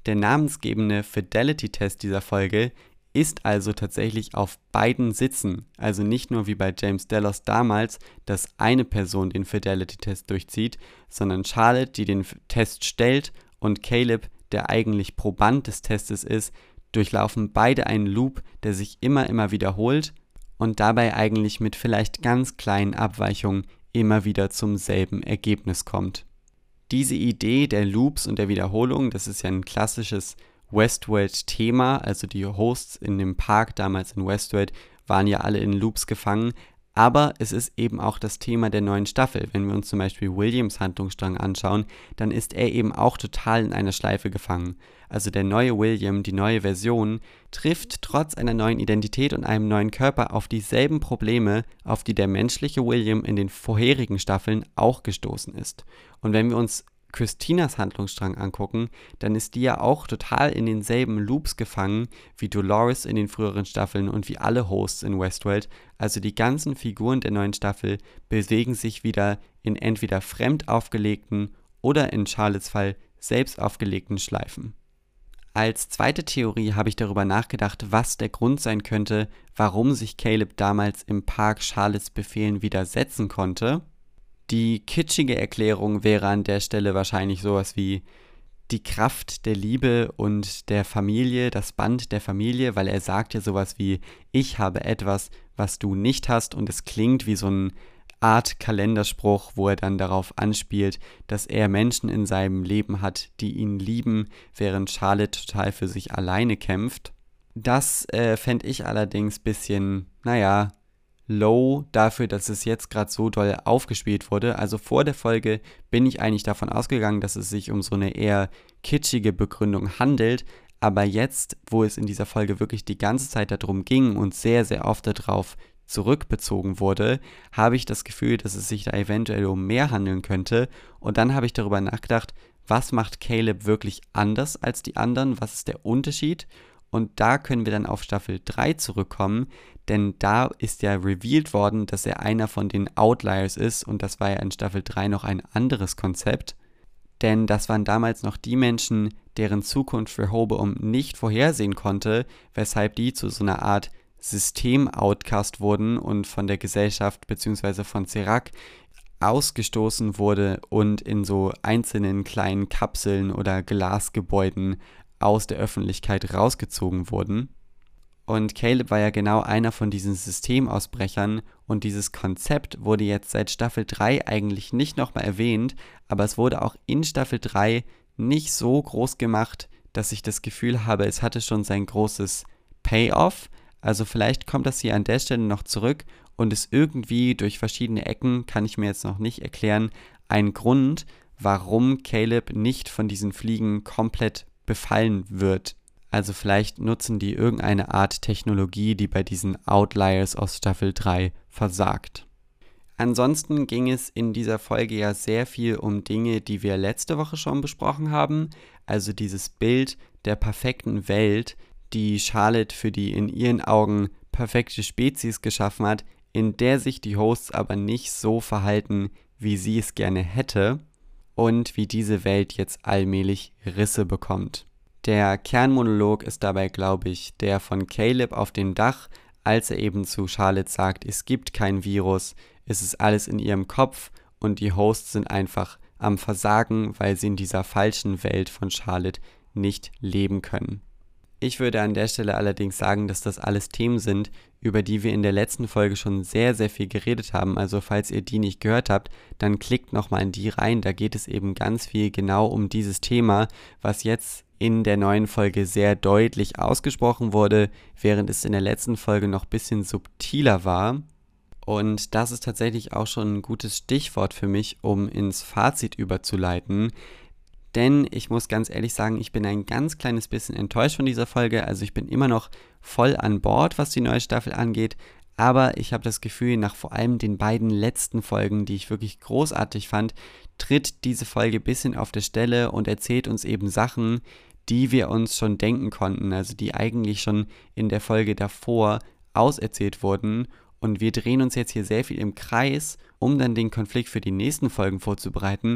Der namensgebende Fidelity-Test dieser Folge ist also tatsächlich auf beiden Sitzen, also nicht nur wie bei James Delos damals, dass eine Person den Fidelity-Test durchzieht, sondern Charlotte, die den Test stellt, und Caleb, der eigentlich Proband des Testes ist, durchlaufen beide einen Loop, der sich immer, immer wiederholt und dabei eigentlich mit vielleicht ganz kleinen Abweichungen immer wieder zum selben Ergebnis kommt. Diese Idee der Loops und der Wiederholung, das ist ja ein klassisches Westworld-Thema, also die Hosts in dem Park damals in Westworld waren ja alle in Loops gefangen, aber es ist eben auch das Thema der neuen Staffel. Wenn wir uns zum Beispiel Williams Handlungsstrang anschauen, dann ist er eben auch total in einer Schleife gefangen. Also der neue William, die neue Version, trifft trotz einer neuen Identität und einem neuen Körper auf dieselben Probleme, auf die der menschliche William in den vorherigen Staffeln auch gestoßen ist. Und wenn wir uns Christinas Handlungsstrang angucken, dann ist die ja auch total in denselben Loops gefangen wie Dolores in den früheren Staffeln und wie alle Hosts in Westworld. Also die ganzen Figuren der neuen Staffel bewegen sich wieder in entweder fremd aufgelegten oder in Charlottes Fall selbst aufgelegten Schleifen. Als zweite Theorie habe ich darüber nachgedacht, was der Grund sein könnte, warum sich Caleb damals im Park Charlottes Befehlen widersetzen konnte. Die kitschige Erklärung wäre an der Stelle wahrscheinlich sowas wie die Kraft der Liebe und der Familie, das Band der Familie, weil er sagt ja sowas wie, ich habe etwas, was du nicht hast, und es klingt wie so eine Art Kalenderspruch, wo er dann darauf anspielt, dass er Menschen in seinem Leben hat, die ihn lieben, während Charlotte total für sich alleine kämpft. Das äh, fände ich allerdings ein bisschen, naja, low dafür, dass es jetzt gerade so doll aufgespielt wurde. Also vor der Folge bin ich eigentlich davon ausgegangen, dass es sich um so eine eher kitschige Begründung handelt, aber jetzt, wo es in dieser Folge wirklich die ganze Zeit darum ging und sehr, sehr oft darauf zurückbezogen wurde, habe ich das Gefühl, dass es sich da eventuell um mehr handeln könnte, und dann habe ich darüber nachgedacht, was macht Caleb wirklich anders als die anderen, was ist der Unterschied? Und da können wir dann auf Staffel drei zurückkommen, denn da ist ja revealed worden, dass er einer von den Outliers ist, und das war ja in Staffel drei noch ein anderes Konzept. Denn das waren damals noch die Menschen, deren Zukunft Rehoboam nicht vorhersehen konnte, weshalb die zu so einer Art System-Outcast wurden und von der Gesellschaft bzw. von Serac ausgestoßen wurde und in so einzelnen kleinen Kapseln oder Glasgebäuden aus der Öffentlichkeit rausgezogen wurden. Und Caleb war ja genau einer von diesen Systemausbrechern, und dieses Konzept wurde jetzt seit Staffel drei eigentlich nicht nochmal erwähnt, aber es wurde auch in Staffel drei nicht so groß gemacht, dass ich das Gefühl habe, es hatte schon sein großes Payoff. Also vielleicht kommt das hier an der Stelle noch zurück und ist irgendwie durch verschiedene Ecken, kann ich mir jetzt noch nicht erklären, ein Grund, warum Caleb nicht von diesen Fliegen komplett befallen wird. Also vielleicht nutzen die irgendeine Art Technologie, die bei diesen Outliers aus Staffel drei versagt. Ansonsten ging es in dieser Folge ja sehr viel um Dinge, die wir letzte Woche schon besprochen haben. Also dieses Bild der perfekten Welt, die Charlotte für die in ihren Augen perfekte Spezies geschaffen hat, in der sich die Hosts aber nicht so verhalten, wie sie es gerne hätte, und wie diese Welt jetzt allmählich Risse bekommt. Der Kernmonolog ist dabei, glaube ich, der von Caleb auf dem Dach, als er eben zu Charlotte sagt, es gibt kein Virus, es ist alles in ihrem Kopf und die Hosts sind einfach am Versagen, weil sie in dieser falschen Welt von Charlotte nicht leben können. Ich würde an der Stelle allerdings sagen, dass das alles Themen sind, über die wir in der letzten Folge schon sehr, sehr viel geredet haben. Also falls ihr die nicht gehört habt, dann klickt nochmal in die rein. Da geht es eben ganz viel genau um dieses Thema, was jetzt in der neuen Folge sehr deutlich ausgesprochen wurde, während es in der letzten Folge noch ein bisschen subtiler war. Und das ist tatsächlich auch schon ein gutes Stichwort für mich, um ins Fazit überzuleiten. Denn ich muss ganz ehrlich sagen, ich bin ein ganz kleines bisschen enttäuscht von dieser Folge. Also ich bin immer noch voll an Bord, was die neue Staffel angeht. Aber ich habe das Gefühl, nach vor allem den beiden letzten Folgen, die ich wirklich großartig fand, tritt diese Folge ein bisschen auf der Stelle und erzählt uns eben Sachen, die wir uns schon denken konnten. Also die eigentlich schon in der Folge davor auserzählt wurden. Und wir drehen uns jetzt hier sehr viel im Kreis, um dann den Konflikt für die nächsten Folgen vorzubereiten.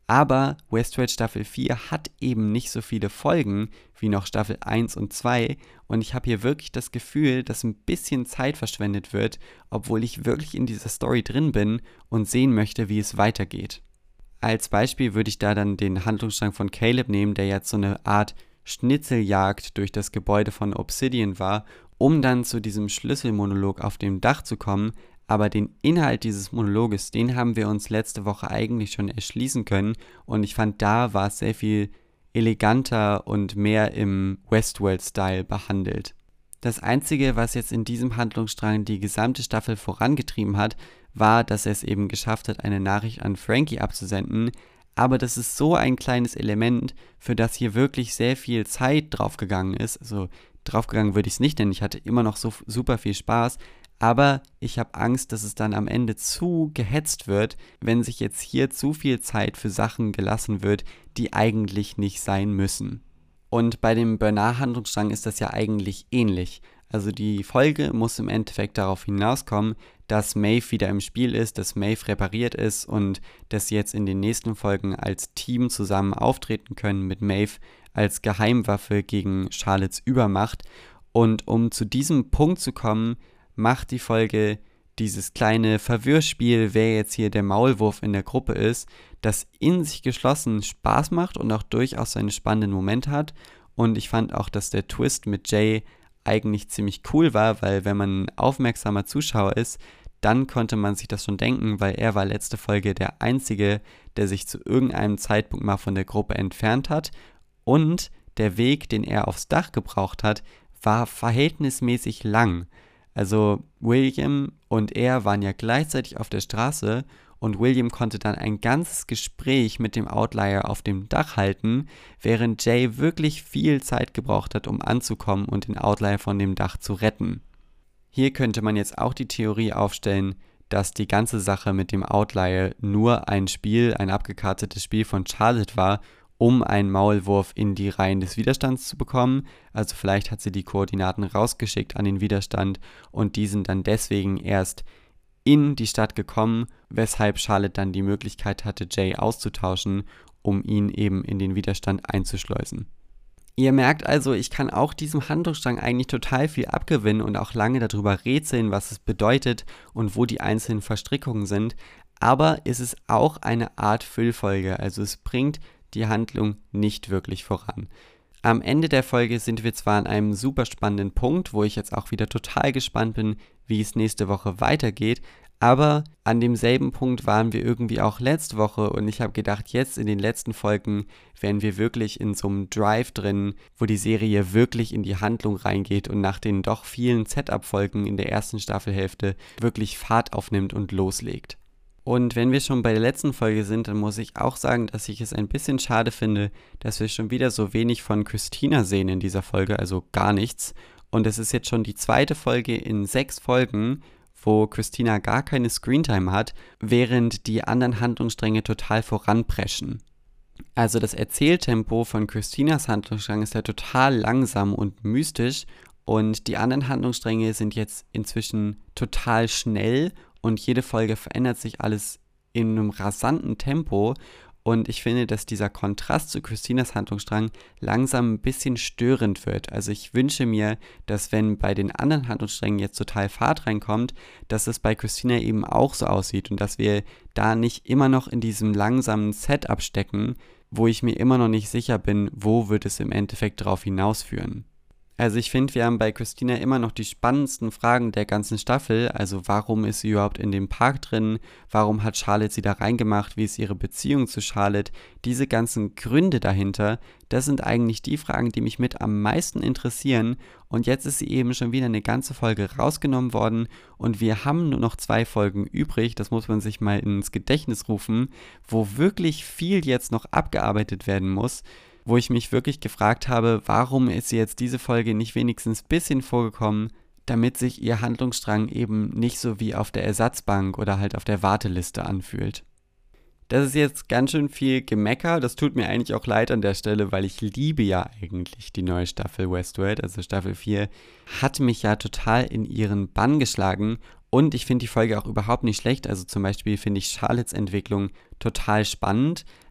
Aber Westworld Staffel vier hat eben nicht so viele Folgen wie noch Staffel eins und zwei und ich habe hier wirklich das Gefühl, dass ein bisschen Zeit verschwendet wird, obwohl ich wirklich in dieser Story drin bin und sehen möchte, wie es weitergeht. Als Beispiel würde ich da dann den Handlungsstrang von Caleb nehmen, der jetzt so eine Art Schnitzeljagd durch das Gebäude von Obsidian war, um dann zu diesem Schlüsselmonolog auf dem Dach zu kommen. Aber den Inhalt dieses Monologes, den haben wir uns letzte Woche eigentlich schon erschließen können und ich fand, da war es sehr viel eleganter und mehr im Westworld-Style behandelt. Das Einzige, was jetzt in diesem Handlungsstrang die gesamte Staffel vorangetrieben hat, war, dass er es eben geschafft hat, eine Nachricht an Frankie abzusenden, aber das ist so ein kleines Element, für das hier wirklich sehr viel Zeit draufgegangen ist. Also draufgegangen würde ich es nicht nennen, ich hatte immer noch so super viel Spaß, aber ich habe Angst, dass es dann am Ende zu gehetzt wird, wenn sich jetzt hier zu viel Zeit für Sachen gelassen wird, die eigentlich nicht sein müssen. Und bei dem Bernard-Handlungsstrang ist das ja eigentlich ähnlich. Also die Folge muss im Endeffekt darauf hinauskommen, dass Maeve wieder im Spiel ist, dass Maeve repariert ist und dass sie jetzt in den nächsten Folgen als Team zusammen auftreten können mit Maeve als Geheimwaffe gegen Charlottes Übermacht. Und um zu diesem Punkt zu kommen, macht die Folge dieses kleine Verwirrspiel, wer jetzt hier der Maulwurf in der Gruppe ist, das in sich geschlossen Spaß macht und auch durchaus seine spannenden Momente hat. Und ich fand auch, dass der Twist mit Jay eigentlich ziemlich cool war, weil wenn man ein aufmerksamer Zuschauer ist, dann konnte man sich das schon denken, weil er war letzte Folge der Einzige, der sich zu irgendeinem Zeitpunkt mal von der Gruppe entfernt hat. Und der Weg, den er aufs Dach gebraucht hat, war verhältnismäßig lang. Also William und er waren ja gleichzeitig auf der Straße und William konnte dann ein ganzes Gespräch mit dem Outlier auf dem Dach halten, während Jay wirklich viel Zeit gebraucht hat, um anzukommen und den Outlier von dem Dach zu retten. Hier könnte man jetzt auch die Theorie aufstellen, dass die ganze Sache mit dem Outlier nur ein Spiel, ein abgekartetes Spiel von Charlotte war, um einen Maulwurf in die Reihen des Widerstands zu bekommen. Also vielleicht hat sie die Koordinaten rausgeschickt an den Widerstand und die sind dann deswegen erst in die Stadt gekommen, weshalb Charlotte dann die Möglichkeit hatte, Jay auszutauschen, um ihn eben in den Widerstand einzuschleusen. Ihr merkt also, ich kann auch diesem Handlungsstrang eigentlich total viel abgewinnen und auch lange darüber rätseln, was es bedeutet und wo die einzelnen Verstrickungen sind, aber es ist auch eine Art Füllfolge, also es bringt die Handlung nicht wirklich voran. Am Ende der Folge sind wir zwar an einem super spannenden Punkt, wo ich jetzt auch wieder total gespannt bin, wie es nächste Woche weitergeht, aber an demselben Punkt waren wir irgendwie auch letzte Woche und ich habe gedacht, jetzt in den letzten Folgen wären wir wirklich in so einem Drive drin, wo die Serie wirklich in die Handlung reingeht und nach den doch vielen Setup-Folgen in der ersten Staffelhälfte wirklich Fahrt aufnimmt und loslegt. Und wenn wir schon bei der letzten Folge sind, dann muss ich auch sagen, dass ich es ein bisschen schade finde, dass wir schon wieder so wenig von Christina sehen in dieser Folge, also gar nichts. Und es ist jetzt schon die zweite Folge in sechs Folgen, wo Christina gar keine Screentime hat, während die anderen Handlungsstränge total voranpreschen. Also das Erzähltempo von Christinas Handlungsstrang ist ja total langsam und mystisch und die anderen Handlungsstränge sind jetzt inzwischen total schnell und jede Folge verändert sich alles in einem rasanten Tempo und ich finde, dass dieser Kontrast zu Christinas Handlungsstrang langsam ein bisschen störend wird. Also ich wünsche mir, dass wenn bei den anderen Handlungssträngen jetzt total Fahrt reinkommt, dass es bei Christina eben auch so aussieht und dass wir da nicht immer noch in diesem langsamen Setup stecken, wo ich mir immer noch nicht sicher bin, wo wird es im Endeffekt drauf hinausführen. Also ich finde, wir haben bei Christina immer noch die spannendsten Fragen der ganzen Staffel. Also warum ist sie überhaupt in dem Park drin? Warum hat Charlotte sie da reingemacht? Wie ist ihre Beziehung zu Charlotte? Diese ganzen Gründe dahinter, das sind eigentlich die Fragen, die mich mit am meisten interessieren. Und jetzt ist sie eben schon wieder eine ganze Folge rausgenommen worden und wir haben nur noch zwei Folgen übrig. Das muss man sich mal ins Gedächtnis rufen, wo wirklich viel jetzt noch abgearbeitet werden muss. Wo ich mich wirklich gefragt habe, warum ist sie jetzt diese Folge nicht wenigstens ein bisschen vorgekommen, damit sich ihr Handlungsstrang eben nicht so wie auf der Ersatzbank oder halt auf der Warteliste anfühlt. Das ist jetzt ganz schön viel Gemecker, das tut mir eigentlich auch leid an der Stelle, weil ich liebe ja eigentlich die neue Staffel Westworld, also Staffel vier hat mich ja total in ihren Bann geschlagen und ich finde die Folge auch überhaupt nicht schlecht, also zum Beispiel finde ich Charlottes Entwicklung total spannend.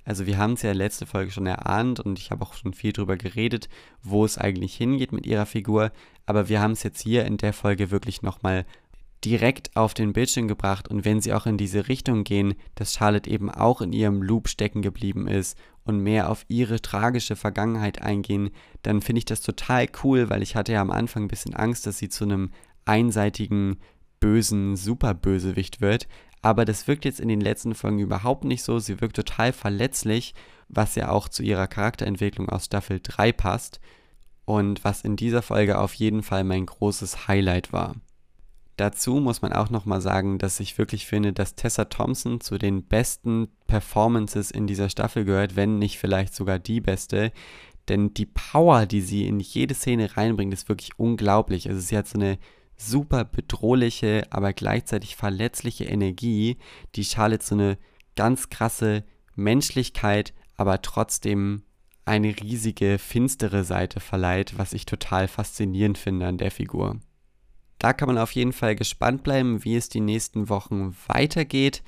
Also wir haben es ja letzte Folge schon erahnt und ich habe auch schon viel drüber geredet, wo es eigentlich hingeht mit ihrer Figur, aber wir haben es jetzt hier in der Folge wirklich nochmal direkt auf den Bildschirm gebracht und wenn sie auch in diese Richtung gehen, dass Charlotte eben auch in ihrem Loop stecken geblieben ist und mehr auf ihre tragische Vergangenheit eingehen, dann finde ich das total cool, weil ich hatte ja am Anfang ein bisschen Angst, dass sie zu einem einseitigen, bösen Superbösewicht wird, aber das wirkt jetzt in den letzten Folgen überhaupt nicht so, sie wirkt total verletzlich, was ja auch zu ihrer Charakterentwicklung aus Staffel drei passt und was in dieser Folge auf jeden Fall mein großes Highlight war. Dazu muss man auch nochmal sagen, dass ich wirklich finde, dass Tessa Thompson zu den besten Performances in dieser Staffel gehört, wenn nicht vielleicht sogar die beste. Denn die Power, die sie in jede Szene reinbringt, ist wirklich unglaublich. Also sie hat so eine super bedrohliche, aber gleichzeitig verletzliche Energie, die Charlotte so eine ganz krasse Menschlichkeit, aber trotzdem eine riesige, finstere Seite verleiht, was ich total faszinierend finde an der Figur. Da kann man auf jeden Fall gespannt bleiben, wie es die nächsten Wochen weitergeht.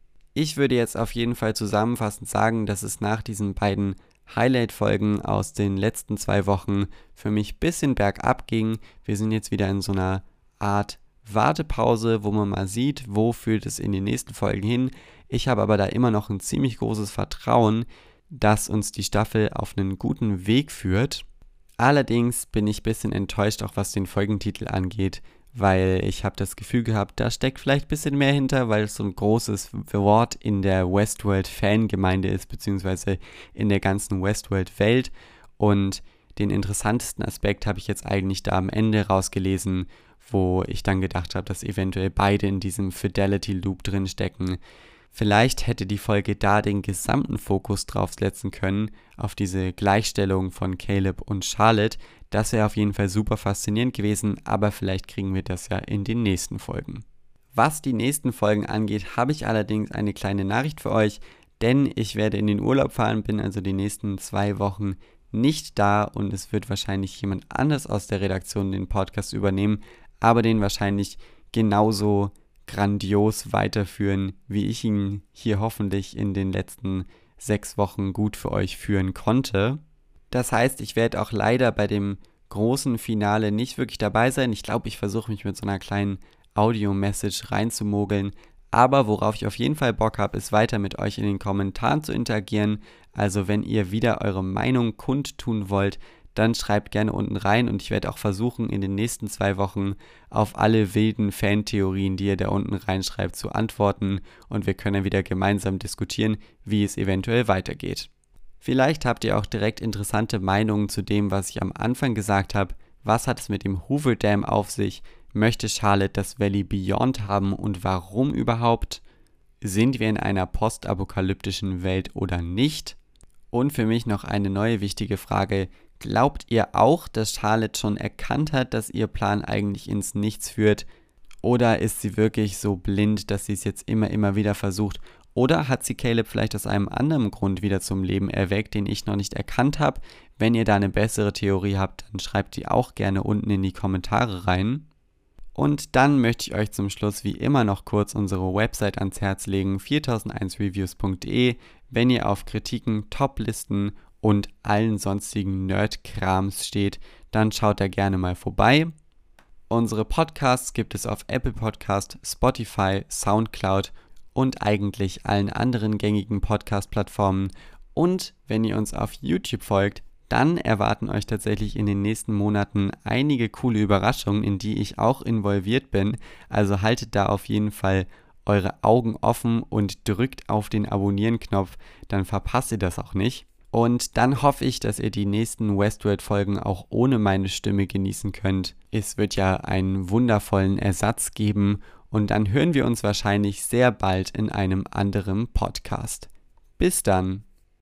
Ich würde jetzt auf jeden Fall zusammenfassend sagen, dass es nach diesen beiden Highlight-Folgen aus den letzten zwei Wochen für mich ein bisschen bergab ging. Wir sind jetzt wieder in so einer Art Wartepause, wo man mal sieht, wo führt es in den nächsten Folgen hin. Ich habe aber da immer noch ein ziemlich großes Vertrauen, dass uns die Staffel auf einen guten Weg führt. Allerdings bin ich ein bisschen enttäuscht, auch was den Folgentitel angeht, weil ich habe das Gefühl gehabt, da steckt vielleicht ein bisschen mehr hinter, weil es so ein großes Wort in der Westworld-Fangemeinde ist, beziehungsweise in der ganzen Westworld-Welt. Und den interessantesten Aspekt habe ich jetzt eigentlich da am Ende rausgelesen, wo ich dann gedacht habe, dass eventuell beide in diesem Fidelity-Loop drin stecken. Vielleicht hätte die Folge da den gesamten Fokus drauf setzen können, auf diese Gleichstellung von Caleb und Charlotte. Das wäre auf jeden Fall super faszinierend gewesen, aber vielleicht kriegen wir das ja in den nächsten Folgen. Was die nächsten Folgen angeht, habe ich allerdings eine kleine Nachricht für euch, denn ich werde in den Urlaub fahren, bin also die nächsten zwei Wochen nicht da und es wird wahrscheinlich jemand anders aus der Redaktion den Podcast übernehmen, aber den wahrscheinlich genauso grandios weiterführen, wie ich ihn hier hoffentlich in den letzten sechs Wochen gut für euch führen konnte. Das heißt, ich werde auch leider bei dem großen Finale nicht wirklich dabei sein. Ich glaube, ich versuche mich mit so einer kleinen Audio-Message reinzumogeln. Aber worauf ich auf jeden Fall Bock habe, ist weiter mit euch in den Kommentaren zu interagieren. Also wenn ihr wieder eure Meinung kundtun wollt, dann schreibt gerne unten rein und ich werde auch versuchen, in den nächsten zwei Wochen auf alle wilden Fantheorien, die ihr da unten reinschreibt, zu antworten und wir können dann wieder gemeinsam diskutieren, wie es eventuell weitergeht. Vielleicht habt ihr auch direkt interessante Meinungen zu dem, was ich am Anfang gesagt habe. Was hat es mit dem Hoover Dam auf sich? Möchte Charlotte das Valley Beyond haben und warum überhaupt? Sind wir in einer postapokalyptischen Welt oder nicht? Und für mich noch eine neue wichtige Frage. Glaubt ihr auch, dass Charlotte schon erkannt hat, dass ihr Plan eigentlich ins Nichts führt? Oder ist sie wirklich so blind, dass sie es jetzt immer, immer wieder versucht? Oder hat sie Caleb vielleicht aus einem anderen Grund wieder zum Leben erweckt, den ich noch nicht erkannt habe? Wenn ihr da eine bessere Theorie habt, dann schreibt die auch gerne unten in die Kommentare rein. Und dann möchte ich euch zum Schluss wie immer noch kurz unsere Website ans Herz legen, viertausendeins reviews punkt de, wenn ihr auf Kritiken, Toplisten und allen sonstigen Nerd-Krams steht, dann schaut da gerne mal vorbei. Unsere Podcasts gibt es auf Apple Podcast, Spotify, Soundcloud und eigentlich allen anderen gängigen Podcast-Plattformen. Und wenn ihr uns auf YouTube folgt, dann erwarten euch tatsächlich in den nächsten Monaten einige coole Überraschungen, in die ich auch involviert bin. Also haltet da auf jeden Fall eure Augen offen und drückt auf den Abonnieren-Knopf, dann verpasst ihr das auch nicht. Und dann hoffe ich, dass ihr die nächsten Westworld-Folgen auch ohne meine Stimme genießen könnt. Es wird ja einen wundervollen Ersatz geben und dann hören wir uns wahrscheinlich sehr bald in einem anderen Podcast. Bis dann!